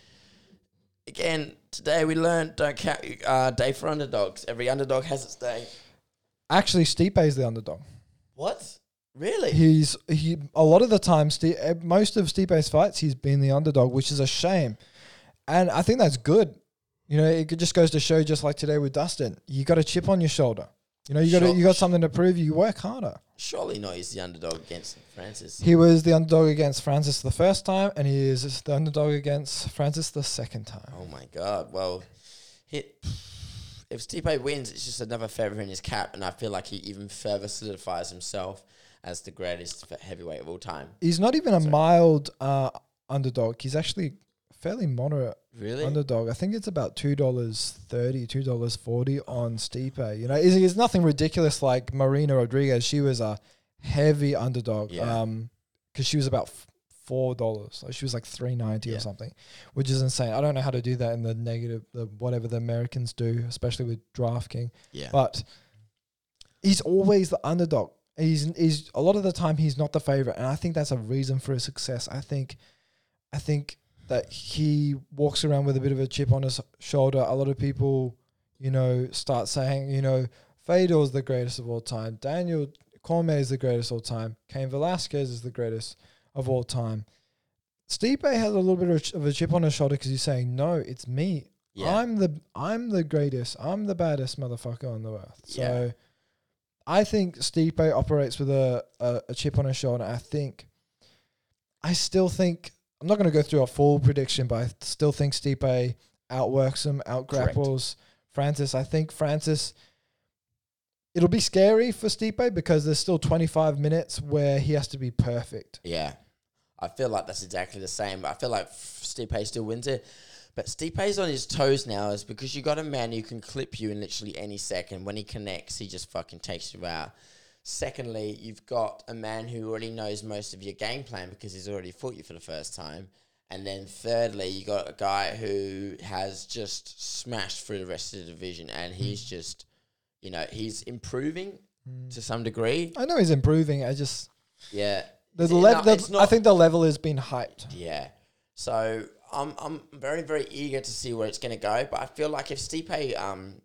Again, today we learned don't count uh, day for underdogs. Every underdog has its day. Actually, Stipe is the underdog. What? Really? He's he a lot of the time. Sti- eh, most of Stipe's fights, he's been the underdog, which is a shame, and I think that's good. You know, it just goes to show, just like today with Dustin, you got a chip on your shoulder. You know, you got Sure. you got something to prove. You work harder. Surely not. He's the underdog against Francis. He was the underdog against Francis the first time, and he is the underdog against Francis the second time. Oh my God. Well, hit. If Stipe wins, it's just another feather in his cap, and I feel like he even further solidifies himself as the greatest heavyweight of all time. He's not even a Sorry. mild uh, underdog. He's actually fairly moderate Really? underdog. I think it's about two dollars thirty, two dollars forty on Stipe. You know, it's, it's nothing ridiculous like Marina Rodriguez. She was a heavy underdog. Yeah. Um, because she was about f- four dollars. Like she was like three ninety Yeah. or something, which is insane. I don't know how to do that in the negative, the whatever the Americans do, especially with DraftKings. Yeah. But he's always the underdog. He's he's a lot of the time he's not the favorite, and I think that's a reason for his success. I think, I think that he walks around with a bit of a chip on his shoulder. A lot of people, you know, start saying, you know, Fedor's the greatest of all time. Daniel Cormier is the greatest of all time. Cain Velasquez is the greatest of all time. Stipe has a little bit of a ch- of a chip on his shoulder because he's saying, no, it's me. Yeah. I'm the I'm the greatest. I'm the baddest motherfucker on the earth. Yeah. So I think Stipe operates with a, a, a chip on his shoulder. I think, I still think, I'm not going to go through a full prediction, but I still think Stipe outworks him, outgrapples Francis. I think Francis, it'll be scary for Stipe because there's still twenty-five minutes where he has to be perfect. Yeah. I feel like that's exactly the same. I feel like Stipe still wins it. But Stipe's on his toes now is because you got a man who can clip you in literally any second. When he connects, he just fucking takes you out. Secondly, you've got a man who already knows most of your game plan because he's already fought you for the first time. And then thirdly, you got a guy who has just smashed through the rest of the division, and he's just, you know, he's improving Mm. to some degree. I know he's improving. I just, Yeah. the It's- level. no, it's I not- think the level has been hyped. Yeah. So I'm I'm very, very eager to see where it's going to go. But I feel like if Stipe um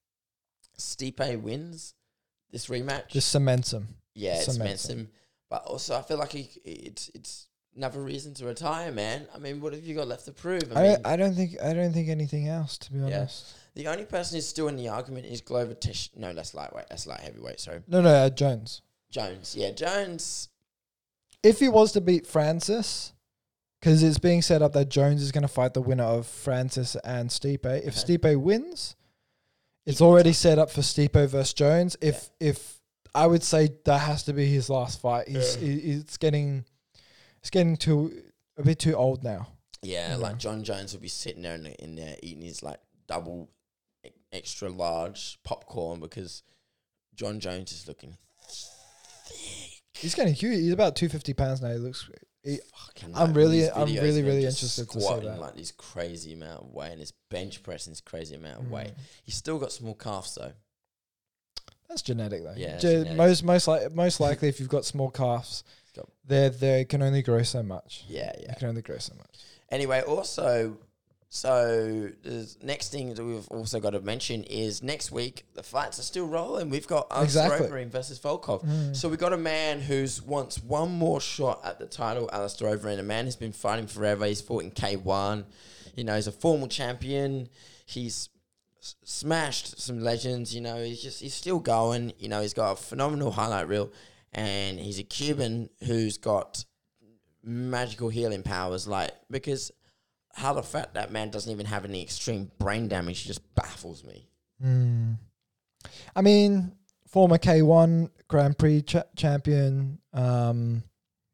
Stipe wins this rematch, Just cements him. yeah, it cements cements him. But also, I feel like he, it's it's another reason to retire, man. I mean, what have you got left to prove? I, I mean, don't, I don't think I don't think anything else, to be Yeah. honest. the only person who's still in the argument is Glover Tish. No, that's lightweight. That's light heavyweight. Sorry, No, no, uh, Jones. Jones. Yeah, Jones. If he was to beat Francis, because it's being set up that Jones is going to fight the winner of Francis and Stipe. If Okay. Stipe wins, it's He- already set up for Stipe versus Jones. If if I would say that has to be his last fight. He's Yeah. he, it's getting it's getting too a bit too old now. Yeah, Yeah. like John Jones will be sitting there in, the, in there eating his like double e- extra large popcorn because John Jones is looking thick. He's getting huge. He's about two fifty pounds now. He looks. He, Fucking, I'm like, really- these I'm videos really, of him really just interested to see squatting that. like this crazy amount of weight and his bench pressing this crazy amount of Mm. weight. He's still got small calves though. That's genetic though. Yeah, Ge- genetics. most most like most likely, if you've got small calves, Got- they they can only grow so much. Yeah, They yeah. can only grow so much. Anyway, also, so the next thing that we've also got to mention is next week the fights are still rolling. We've got Exactly. Alistair Overeem versus Volkov. Mm. So we got a man who's wants one more shot at the title, Alistair Overeem. A man who's been fighting forever. He's fought in K one. You know, he's a former champion. He's s- smashed some legends. You know, he's just he's still going. You know, he's got a phenomenal highlight reel, and he's a Cuban who's got magical healing powers. Like because how the fact that man doesn't even have any extreme brain damage just baffles me. Mm. I mean, former K one Grand Prix cha- champion. Um,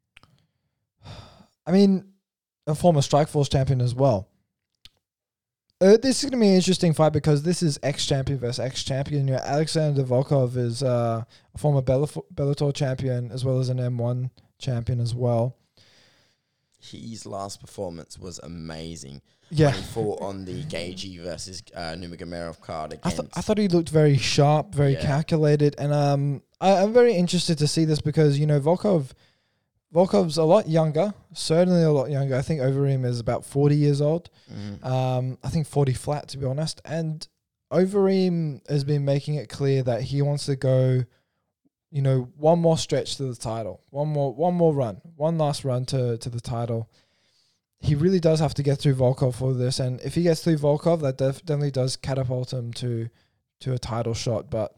I mean, a former Strikeforce champion as well. Uh, this is going to be an interesting fight because this is ex-champion versus ex-champion. You know, Alexander Volkov is uh, a former Bellaf- Bellator champion as well as an M one champion as well. his last performance was amazing. Yeah. When he fought on the Gaethje versus uh, Nurmagomedov card I, against. th- I thought he looked very sharp, very Yeah. calculated, and um, I, I'm very interested to see this because you know Volkov, Volkov's a lot younger, certainly a lot younger. I think Overeem is about forty years old. Mhm. Um, I think forty flat to be honest, and Overeem has been making it clear that he wants to go, you know, one more stretch to the title, one more, one more run, one last run to to the title. He really does have to get through Volkov for this, and if he gets through Volkov, that def- definitely does catapult him to to a title shot. But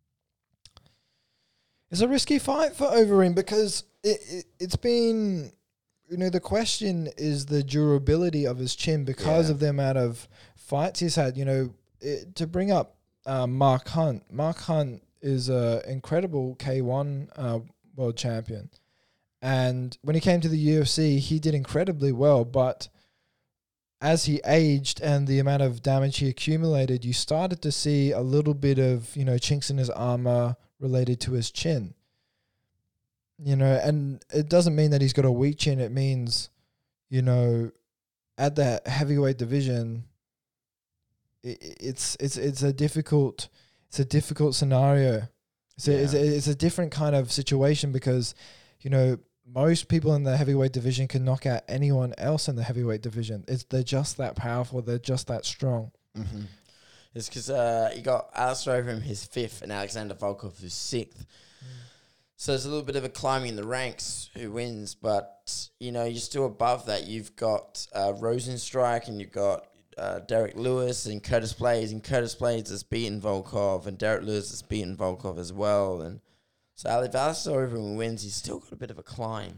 it's a risky fight for Overeem because it, it it's been, you know, the question is the durability of his chin because Yeah. of the amount of fights he's had. You know, it, to bring up um, Mark Hunt, Mark Hunt is a incredible K one uh, world champion. And when he came to the U F C, he did incredibly well. But as he aged and the amount of damage he accumulated, you started to see a little bit of, you know, chinks in his armor related to his chin. You know, and it doesn't mean that he's got a weak chin. It means, you know, at the heavyweight division, it, it's it's it's a difficult it's a difficult scenario. It's, Yeah. a, it's, a, it's a different kind of situation because, you know, most people in the heavyweight division can knock out anyone else in the heavyweight division. It's they're just that powerful. They're just that strong. Mm-hmm. It's because uh, you got Alistair Overeem, his fifth, and Alexander Volkov, who's sixth. Mm. So there's a little bit of a climbing in the ranks who wins, but, you know, you're still above that. You've got uh, Rosenstrike and you've got uh, Derek Lewis and Curtis Blades, and Curtis Blades has beaten Volkov, and Derek Lewis has beaten Volkov as well, and so if Alistair Overeem wins, he's still got a bit of a climb.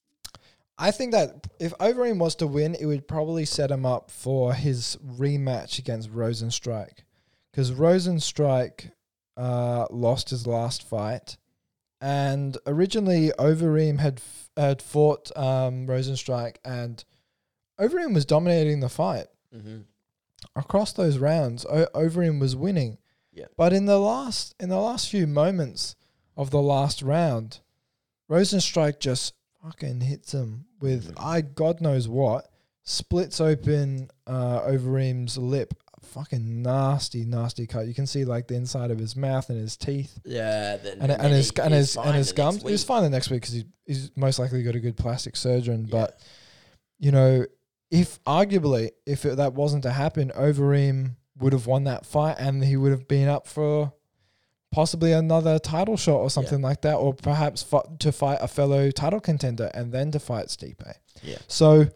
I think that if Overeem was to win, it would probably set him up for his rematch against Rosenstrike. Because Rosenstrike uh, lost his last fight. And originally, Overeem had f- had fought um, Rosenstrike, and Overeem was dominating the fight. Mm-hmm. Across those rounds, o- Overeem was winning. Yeah. But in the last in the last few moments of the last round, Rosenstrike just fucking hits him with I God knows what, splits open uh, Overeem's lip, fucking nasty, nasty cut. You can see like the inside of his mouth and his teeth, Yeah, then, and and, and his he, and his and his the next gums. He week. was fine the next week because he, he's most likely got a good plastic surgeon. Yeah. But you know, if arguably if it, that wasn't to happen, Overeem would have won that fight and he would have been up for possibly another title shot or something Yeah. like that, or perhaps f- to fight a fellow title contender and then to fight Stipe. Yeah. So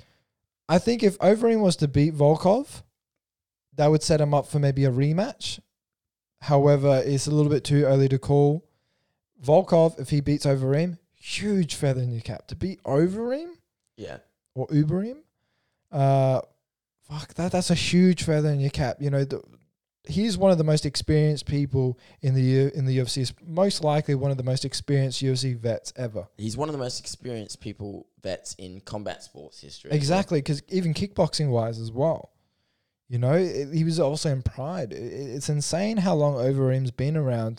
I think if Overeem was to beat Volkov, that would set him up for maybe a rematch. However, it's a little bit too early to call. Volkov, if he beats Overeem, huge feather in your cap. To beat Overeem Yeah. or Ubereem, uh, fuck, that that's a huge feather in your cap. You know, the, he's one of the most experienced people in the U, in the U F C. He's most likely one of the most experienced U F C vets ever. He's one of the most experienced people, vets in combat sports history. Exactly, because even kickboxing wise as well. You know, it, he was also in Pride. It, it's insane how long Overeem's been around.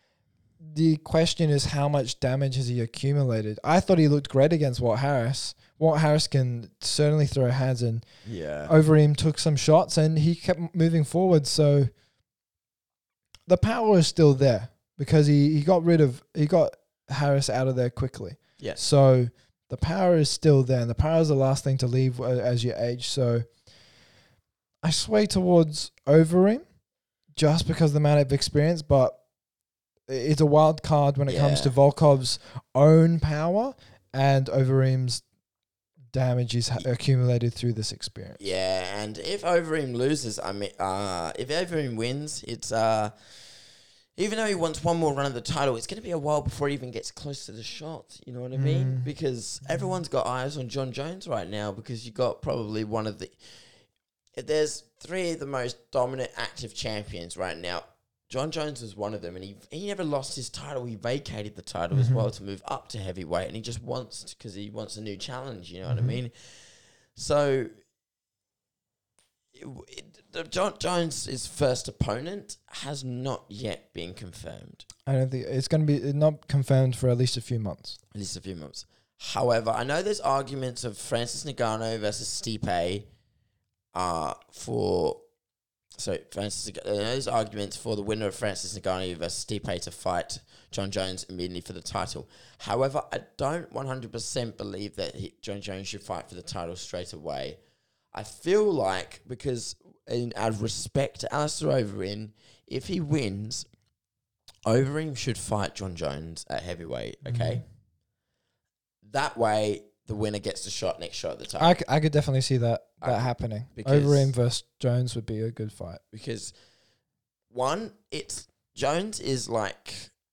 The question is how much damage has he accumulated? I thought he looked great against Walt Harris. Walt Harris can certainly throw hands, and Yeah. Overeem took some shots and he kept moving forward. So the power is still there because he, he got rid of, he got Harris out of there quickly. Yeah. So the power is still there, and the power is the last thing to leave uh, as you age. So I sway towards Overeem just because of the amount of experience, but it's a wild card when it comes to Yeah. Volkov's own power and Overeem's damage is ha- accumulated through this experience. Yeah, and if Overeem loses, I mean, uh, if Overeem wins, it's uh, even though he wants one more run of the title, it's going to be a while before he even gets close to the shot. You know what I mean? Mm. Because everyone's got eyes on John Jones right now because you got probably one of the. There's three of the most dominant active champions right now. John Jones was one of them, and he he never lost his title. He vacated the title as Mhm. well to move up to heavyweight, and he just wants because he wants a new challenge. You know what I Mhm. mean? So, it, it, the John Jones' first opponent has not yet been confirmed. I don't think it's going to be not confirmed for at least a few months. At least a few months. However, I know there's arguments of Francis Ngannou versus Stipe uh, for... So, Francis, I know there's arguments for the winner of Francis Ngannou versus Stipe to fight John Jones immediately for the title. However, I don't one hundred percent believe that he, John Jones should fight for the title straight away. I feel like, because in, out of respect to Alistair Overeem, if he wins, Overeem should fight John Jones at heavyweight, okay? Mm. That way, the winner gets the shot, next shot at the title. I, c- I could definitely see that that I, happening. because- Overeem versus Jones would be a good fight. Because, one, it's Jones is like...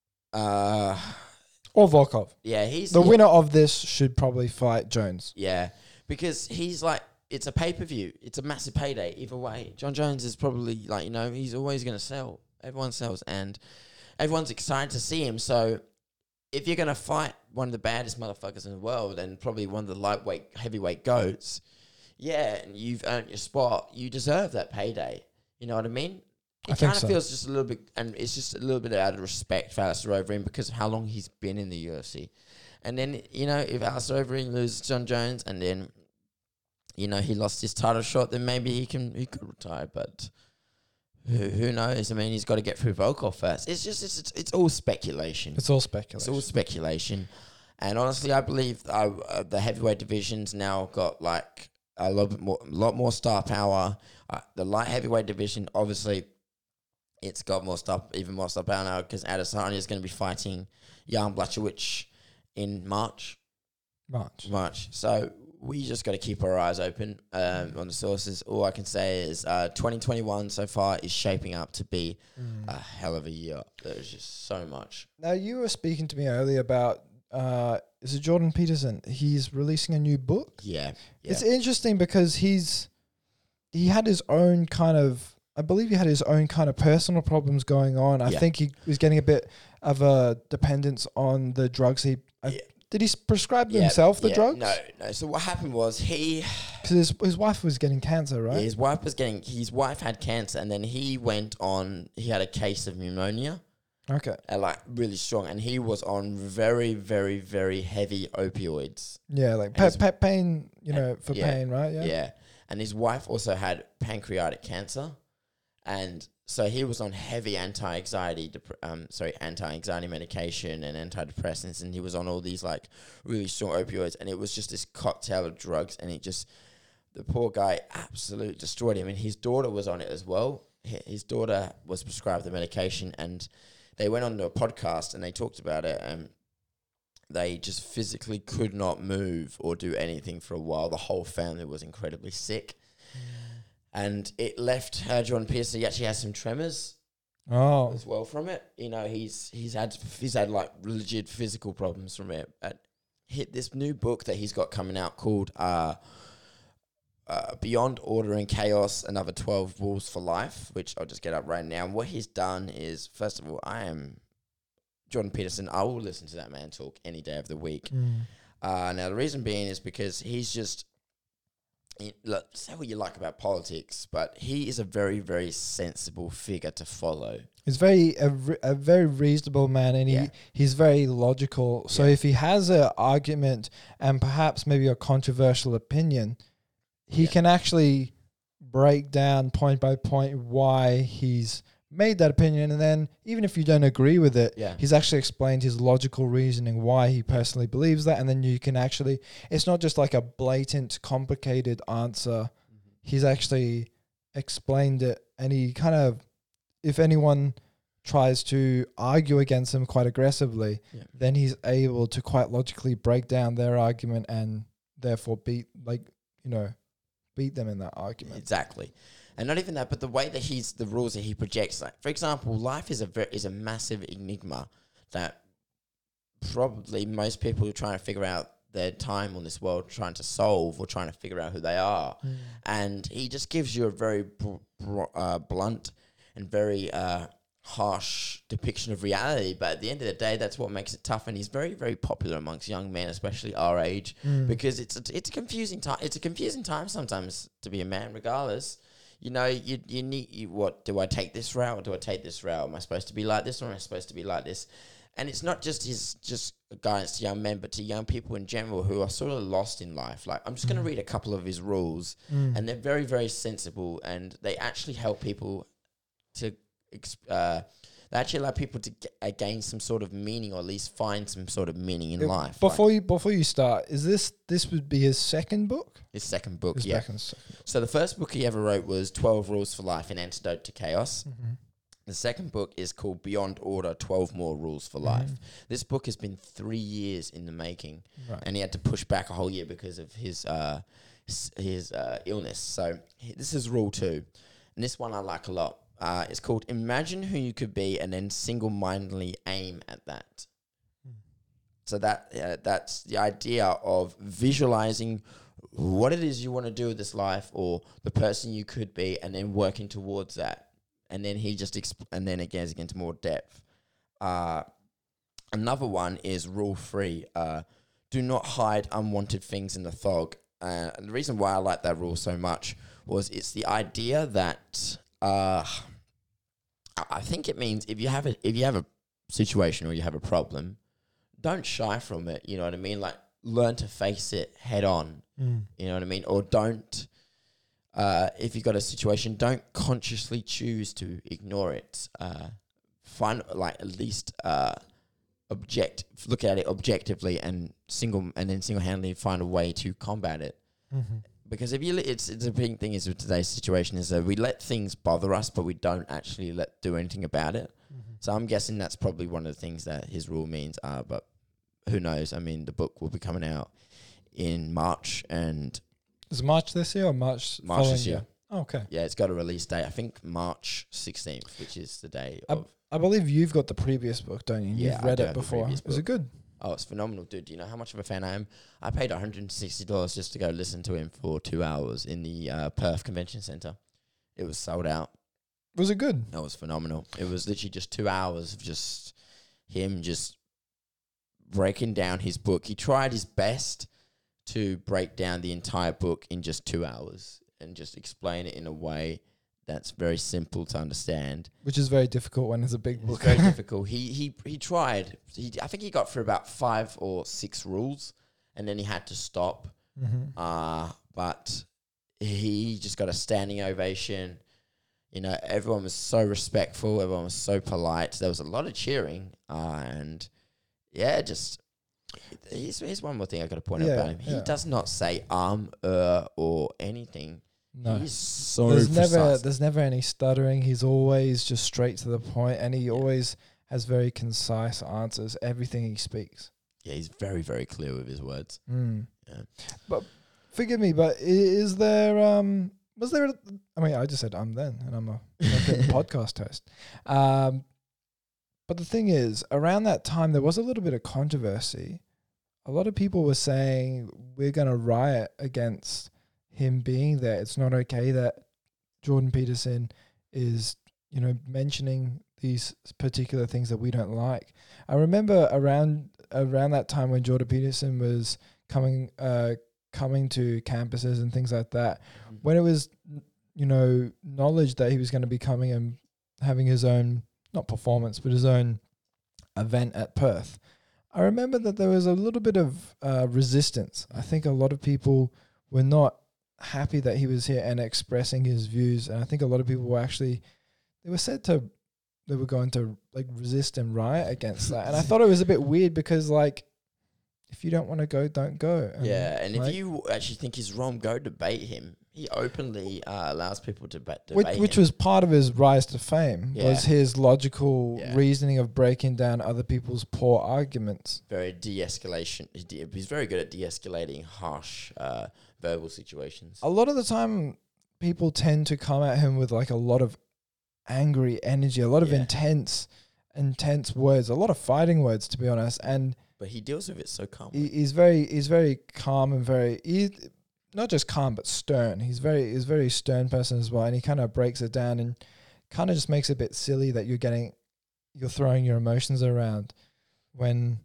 Uh, Or Volkov. yeah, he's... The he- winner of this should probably fight Jones. Yeah, because he's like... It's a pay-per-view. It's a massive payday either way. John Jones is probably like, you know, he's always going to sell. Everyone sells. And everyone's excited to see him. So if you're going to fight one of the baddest motherfuckers in the world and probably one of the lightweight, heavyweight goats, yeah, and you've earned your spot, you deserve that payday. You know what I mean? I It think kind of so. feels just a little bit, and it's just a little bit out of respect for Alistair Overeem because of how long he's been in the U F C. And then, you know, if Alistair Overeem loses John Jones and then, you know, he lost his title shot, then maybe he can he could retire. But who, who knows? I mean, he's got to get through Volkov first. It's just it's it's, it's all speculation. It's all It's speculation. all speculation. And honestly, I believe uh, uh, the heavyweight division's now got like a lot bit more, a lot more star power. Uh, the light heavyweight division, obviously, it's got more star, even more star power now because Adesanya is going to be fighting Jan Blachowicz in March. March. March. So we just got to keep our eyes open um, on the sources. All I can say is uh, twenty twenty-one so far is shaping up to be Mm. a hell of a year. There's just so much. Now, you were speaking to me earlier about, uh, is it Jordan Peterson? He's releasing a new book. Yeah. yeah. It's interesting because he's, he had his own kind of, I believe he had his own kind of personal problems going on. I Yeah. think he was getting a bit of a dependence on the drugs he, I, Yeah. did he s- prescribe Yeah, himself the yeah, drugs? No, no. So what happened was he, Because his, his wife was getting cancer, right? his wife was getting, his wife had cancer, and then he went on. He had a case of pneumonia, Okay. uh, like really strong, and he was on very, very, very heavy opioids. Yeah, like And pa- his- pa- pain, you and- know, for yeah, pain, right? Yeah. Yeah. And his wife also had pancreatic cancer. And so he was on heavy anti-anxiety, dep- um, sorry, anti-anxiety medication and antidepressants. And he was on all these like really strong opioids. And it was just this cocktail of drugs. And it just, the poor guy absolutely destroyed him. And his daughter was on it as well. Hi- His daughter was prescribed the medication, and they went on to a podcast and they talked about it. And they just physically could not move or do anything for a while. The whole family was incredibly sick. And it left her, John Pearson, he actually has some tremors Oh. as well from it. You know, he's he's had he's had like legit physical problems from it. But hit this new book that he's got coming out called uh, uh, Beyond Order and Chaos, Another twelve Rules for Life, which I'll just get up right now. And what he's done is, first of all, I am Jordan Peterson. I will listen to that man talk any day of the week. Mm. Uh, now, the reason being is because he's just, he, look, say what you like about politics, but he is a very, very sensible figure to follow. He's very a, re- a very reasonable man, and he, Yeah. he's very logical. So Yeah. if he has an argument and perhaps maybe a controversial opinion, he Yeah. can actually break down point by point why he's made that opinion, and then even if you don't agree with it, Yeah. he's actually explained his logical reasoning why he personally believes that, and then you can actually, it's not just like a blatant, complicated answer. He's actually explained it, and he kind of, if anyone tries to argue against him quite aggressively, Yeah. then he's able to quite logically break down their argument and therefore beat, like, you know, beat them in that argument. Exactly. And not even that, but the way that he's, the rules that he projects, like, for example, life is a ver- is a massive enigma that probably most people are trying to figure out their time on this world, trying to solve or trying to figure out who they are. Mm. And he just gives you a very br- br- uh, blunt and very uh, harsh depiction of reality. But at the end of the day, that's what makes it tough. And he's very, very popular amongst young men, especially our age, Mm. because it's a, it's a confusing time. It's a confusing time sometimes to be a man, regardless. You know, you you need you, what do I take this route or do I take this route? Am I supposed to be like this or am I supposed to be like this? and it's not just his just guidance to young men, but to young people in general who are sort of lost in life. Like, I'm just going to read a couple of his rules, Mm. and they're very, very sensible, and they actually help people to, exp- uh, they actually allow people to g- uh, gain some sort of meaning, or at least find some sort of meaning in Uh, life. Before like you before you start, is this this would be his second book? his second book, His yeah. second, second. So the first book he ever wrote was twelve Rules for Life, An Antidote to Chaos. Mm-hmm. The second book is called Beyond Order, twelve More Rules for Life. This book has been three years in the making, Right. and he had to push back a whole year because of his uh, his, his uh, illness. So he- this is rule two, and this one I like a lot. Uh, it's called Imagine Who You Could Be, and then single-mindedly aim at that. Mm. So that uh, that's the idea of visualizing what it is you want to do with this life, or the person you could be, and then working towards that. And then he just exp- and then it goes into more depth. Uh, another one is rule three: uh, do not hide unwanted things in the thog. Uh, and the reason why I like that rule so much was it's the idea that uh, I- I think it means if you have a if you have a situation or you have a problem, don't shy from it. You know what I mean? Like, learn to face it head on. Mm. You know what I mean? Or don't. Uh, if you've got a situation, don't consciously choose to ignore it. Uh, find like at least uh, object, look at it objectively, and single, and then single-handedly find a way to combat it. Mm-hmm. Because if you, li- it's it's a big thing is with today's situation is that we let things bother us, but we don't actually let do anything about it. Mm-hmm. So I'm guessing that's probably one of the things that his rule means. Uh, but who knows? I mean, the book will be coming out in March, and Is it March this year or March? March following this year. Oh, okay. Yeah, it's got a release date. I think March sixteenth, which is the day I- of. I believe you've got the previous book, don't you? Yeah, You've I read do it have the before. previous Is it book. good? Oh, it's phenomenal, dude. You know how much of a fan I am? I paid one hundred sixty dollars just to go listen to him for two hours in the uh, Perth Convention Centre. It was sold out. Was it good? That was phenomenal. It was literally just two hours of just him just breaking down his book. He tried his best to break down the entire book in just two hours and just explain it in a way that's very simple to understand. Which is very difficult when it's a big It's book. very difficult. He he he tried. He, I think he got through about five or six rules, and then he had to stop. Mm-hmm. Uh, but he just got a standing ovation. You know, everyone was so respectful. Everyone was so polite. There was a lot of cheering. Uh, and yeah, just here's, here's one more thing I got to point out Yeah, about him. He yeah. does not say um, uh, or anything. No. He's so There's precise. never there's never any stuttering. He's always just straight to the point, and he always has very concise answers. Everything he speaks. Yeah, he's very, very clear with his words. Mm. Yeah. But forgive me, but i- is there um was there? A, I mean, I just said I'm then, and I'm a, like a podcast host. Um, but the thing is, around that time there was a little bit of controversy. A lot of people were saying we're going to riot against him being there. It's not okay that Jordan Peterson is, you know, mentioning these particular things that we don't like. I remember around around that time when Jordan Peterson was coming uh coming to campuses and things like that, when it was, you know, knowledge that he was going to be coming and having his own, not performance, but his own event at Perth, I remember that there was a little bit of uh, resistance. I think a lot of people were not happy that he was here and expressing his views. And I think a lot of people were actually, they were said to, they were going to like resist and riot against that. And I thought it was a bit weird because like, if you don't want to go, don't go. And Yeah, and like, if you actually think he's wrong, go debate him. He openly uh, allows people to ba- debate which, which him. was part of his rise to fame, Yeah. was his logical Yeah. reasoning of breaking down other people's poor arguments. Very de-escalation. He de- He's very good at de-escalating harsh uh, verbal situations. A lot of the time, people tend to come at him with like a lot of angry energy, a lot of Yeah. intense, intense words, a lot of fighting words, to be honest. And But he deals with it so calmly. he, he's very, he's very calm and very, he, not just calm but stern. He's very, he's a very stern person as well, and he kind of breaks it down and kind of just makes it a bit silly that you're getting, you're throwing your emotions around when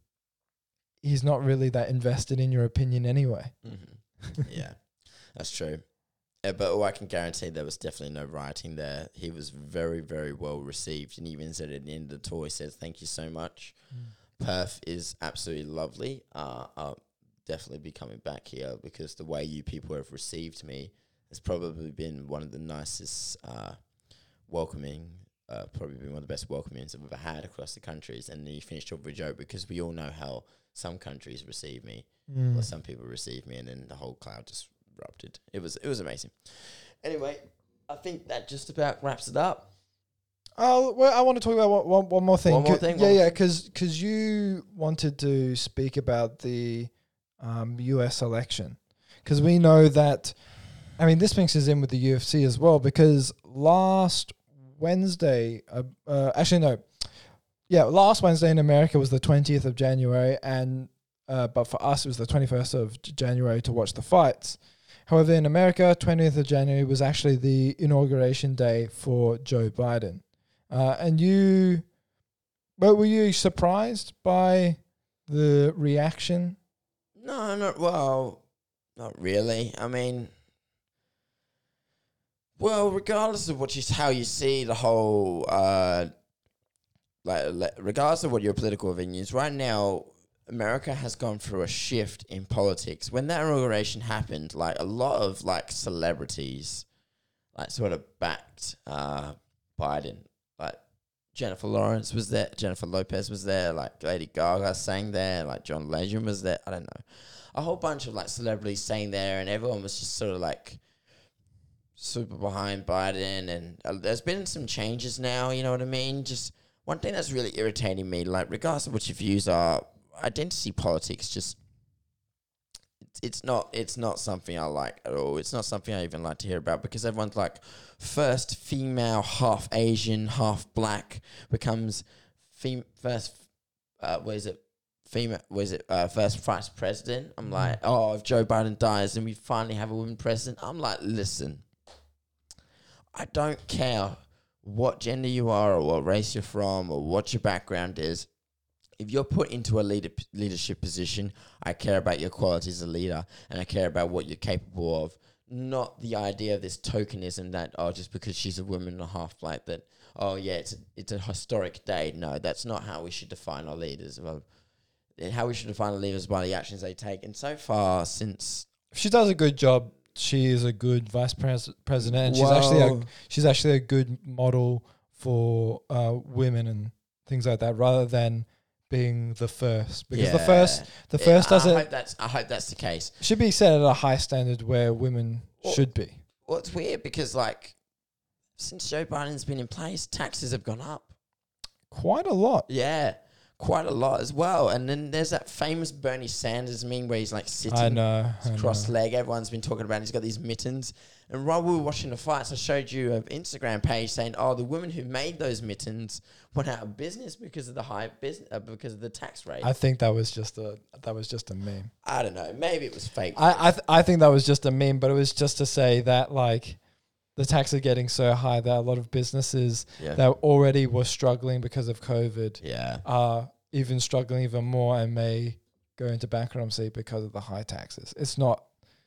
he's not really that invested in your opinion anyway. Mm-hmm. Yeah, that's true. Yeah, but all I can guarantee there was definitely no rioting there. He was very, very well received, and even said at the end of the tour, he said, "Thank you so much. Mm. Perth is absolutely lovely. Uh, I'll definitely be coming back here because the way you people have received me has probably been one of the nicest uh, welcoming, uh, probably been one of the best welcomings I've ever had across the countries." And then he finished off with a joke because we all know how some countries receive me, mm. or some people receive me, and then the whole cloud just erupted. It was it was amazing. Anyway, I think that just about wraps it up. Oh, well, I want to talk about one, one, one more thing. One more thing? Yeah, yeah, because because you wanted to speak about the um, U S election. Because we know that, I mean, this mixes in with the U F C as well, because last Wednesday, uh, uh, actually, no, yeah, last Wednesday in America was the twentieth of January, and uh, but for us, it was the twenty-first of January to watch the fights. However, in America, twentieth of January was actually the inauguration day for Joe Biden. Uh, and you, but were you surprised by the reaction? No, not well, not really. I mean, well, regardless of what you how you see the whole, uh, like, regardless of what your political opinion is, right now, America has gone through a shift in politics. When that inauguration happened, like a lot of like celebrities, like sort of backed uh, Biden. Like Jennifer Lawrence was there, Jennifer Lopez was there, like Lady Gaga sang there, like John Legend was there. I don't know, a whole bunch of like celebrities sang there, and everyone was just sort of like super behind Biden. And uh, there's been some changes now. You know what I mean? Just one thing that's really irritating me, like regardless of what your views are. Identity politics just it's, it's not it's not something I like at all. It's not something I even like to hear about, because everyone's like, first female, half Asian, half black becomes fem- first uh what is it female what is it uh first vice president. I'm like, oh, if Joe Biden dies and we finally have a woman president. I'm like, listen, I don't care what gender you are or what race you're from or what your background is. If you're put into a leader, leadership position, I care about your qualities as a leader, and I care about what you're capable of, not the idea of this tokenism that, oh, just because she's a woman and a half black, that, oh, yeah, it's a, it's a historic day. No, that's not how we should define our leaders. Well, how we should define our leaders by the actions they take. And so far, since... If she does a good job, she is a good vice pres- president, and she's well, actually a, she's actually a good model for uh, women and things like that, rather than being the first, because yeah. the first the first yeah, doesn't. I hope that's I hope that's the case. Should be set at a high standard where women well, should be. Well, it's weird because like since Joe Biden's been in place, taxes have gone up quite a lot. Yeah, quite a lot as well. And then there's that famous Bernie Sanders meme where he's like sitting, I know, cross leg. Everyone's been talking about it. He's got these mittens. And while we were watching the fights, I showed you an Instagram page saying, "Oh, the woman who made those mittens went out of business because of the high business, uh, because of the tax rate." I think that was just a that was just a meme. I don't know. Maybe it was fake. I I, th- I think that was just a meme, but it was just to say that like the tax are getting so high that a lot of businesses yeah. that already were struggling because of COVID, yeah, are even struggling even more and may go into bankruptcy because of the high taxes. It's not.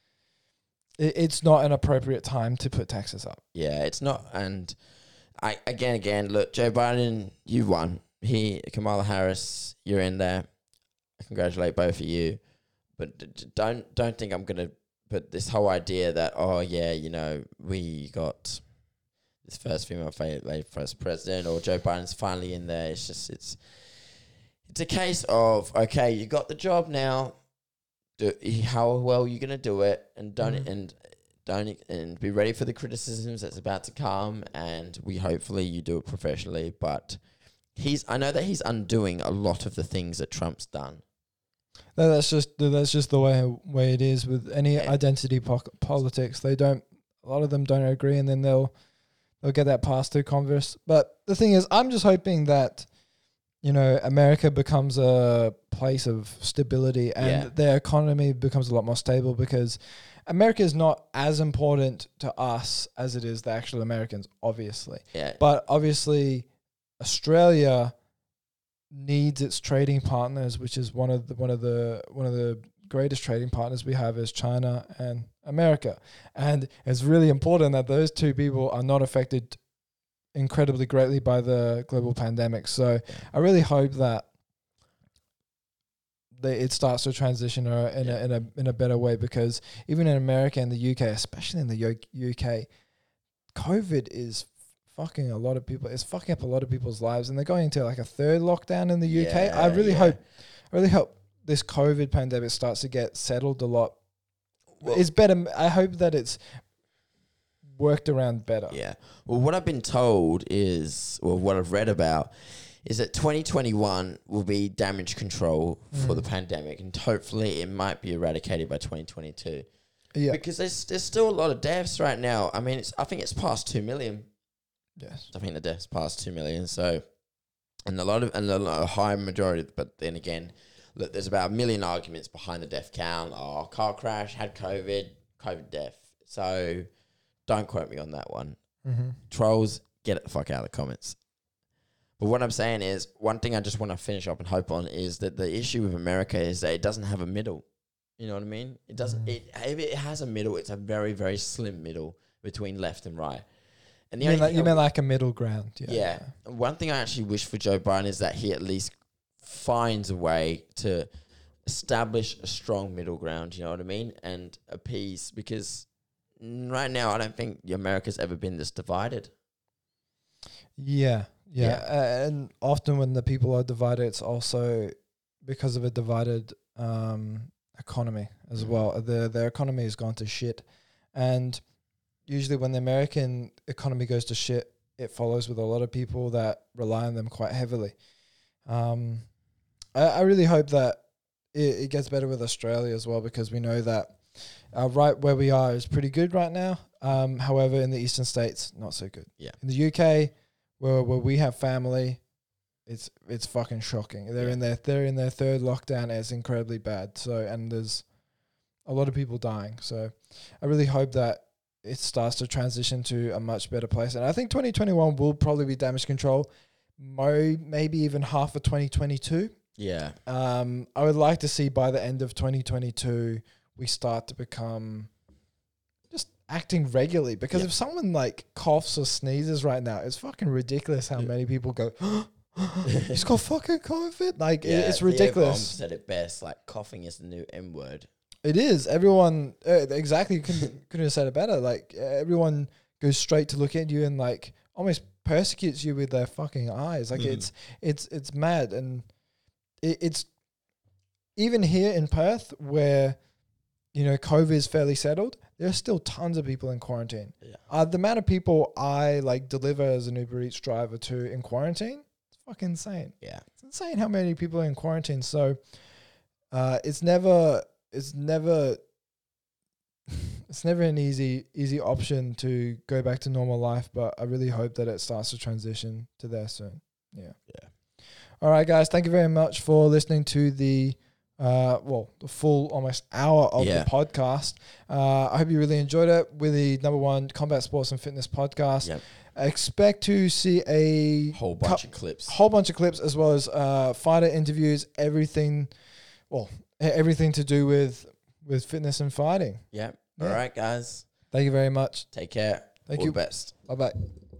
It's not an appropriate time to put taxes up. Yeah, it's not. And I again, again, look, Joe Biden, you won. He, Kamala Harris, you're in there. I congratulate both of you. But d- d- don't don't think I'm gonna put this whole idea that, oh yeah, you know, we got this first female first president, or Joe Biden's finally in there. It's just it's it's a case of, okay, you got the job now. Do, how well you're gonna do it, and don't mm. and don't and be ready for the criticisms that's about to come. And we hopefully you do it professionally. But he's I know that he's undoing a lot of the things that Trump's done. No, that's just that's just the way way it is with any yeah. identity po- politics. They don't. A lot of them don't agree, and then they'll they'll get that passed through Congress. But the thing is, I'm just hoping that, you know, America becomes a place of stability and yeah. their economy becomes a lot more stable, because America is not as important to us as it is the actual Americans, obviously. Yeah. But obviously, Australia needs its trading partners, which is one of the one of the one of the greatest trading partners we have is China and America. And it's really important that those two people are not affected incredibly greatly by the global pandemic. So I really hope that they, it starts to transition uh, in, Yeah. a, in a in a better way, because even in America and the U K, especially in the U- UK, COVID is fucking a lot of people. It's fucking up a lot of people's lives, and they're going into like a third lockdown in the U K. I Yeah, really yeah. hope, I really hope this COVID pandemic starts to get settled a lot. Well- it's better. I hope that it's worked around better. Yeah. Well, what I've been told is, or what I've read about, is that twenty twenty-one will be damage control for Mm. the pandemic, and hopefully it might be eradicated by twenty twenty-two. Yeah. Because there's there's still a lot of deaths right now. I mean, it's I think it's past two million. Yes. I think the deaths past two million. So, and a lot of and a, lot, a high majority. But then again, look, there's about a million arguments behind the death count. Oh, car crash, had COVID, COVID death. So, don't quote me on that one. Mm-hmm. Trolls, get it the fuck out of the comments. But what I'm saying is, one thing I just want to finish up and hope on is that the issue with America is that it doesn't have a middle. You know what I mean? It doesn't. Mm. It if it has a middle, it's a very very slim middle between left and right. And the You mean only like, thing you I mean w- like a middle ground? Yeah. yeah. One thing I actually wish for Joe Biden is that he at least finds a way to establish a strong middle ground. You know what I mean? And a peace, because right now I don't think America's ever been this divided. Yeah. Yeah. Yeah. Uh, and often when the people are divided, it's also because of a divided um, economy as Mhm. well. The their economy has gone to shit, and usually when the American economy goes to shit, it follows with a lot of people that rely on them quite heavily. Um, I, I really hope that it, it gets better with Australia as well, because we know that uh, right where we are is pretty good right now. Um, however, in the eastern states, not so good. Yeah. In the U K, where where we have family, it's it's fucking shocking. They're Yeah. in their they're in their third lockdown. And it's incredibly bad. So and there's a lot of people dying. So I really hope that it starts to transition to a much better place. And I think twenty twenty-one will probably be damage control, mo- maybe even half of twenty twenty-two. Yeah. Um, I would like to see by the end of twenty twenty-two we start to become just acting regularly. Because Yeah. if someone like coughs or sneezes right now, it's fucking ridiculous how Yeah. many people go, he's got fucking COVID. Like, Yeah, it, it's Theo Vom ridiculous. said it best. Like, coughing is the new M word. It is. Everyone, uh, exactly, couldn't, couldn't have said it better. Like, uh, everyone goes straight to look at you and, like, almost persecutes you with their fucking eyes. Like, Mhm. it's it's it's mad. And it, it's even here in Perth, where, you know, COVID is fairly settled, there's still tons of people in quarantine. Yeah. Uh, the amount of people I, like, deliver as an Uber Eats driver to in quarantine, it's fucking insane. Yeah. It's insane how many people are in quarantine. So uh, it's never it's never it's never an easy easy option to go back to normal life. But I really hope that it starts to transition to there soon. Yeah. Yeah. All right, guys. Thank you very much for listening to the uh, well, the full almost hour of Yeah. the podcast. Uh, I hope you really enjoyed it with the number one combat sports and fitness podcast. Yep. Expect to see a Whole bunch of clips. whole bunch of clips, as well as uh, fighter interviews, everything, well, e- everything to do with with fitness and fighting. Yep. Yeah. All right, guys. Thank you very much. Take care. Thank All you. the best. Bye bye.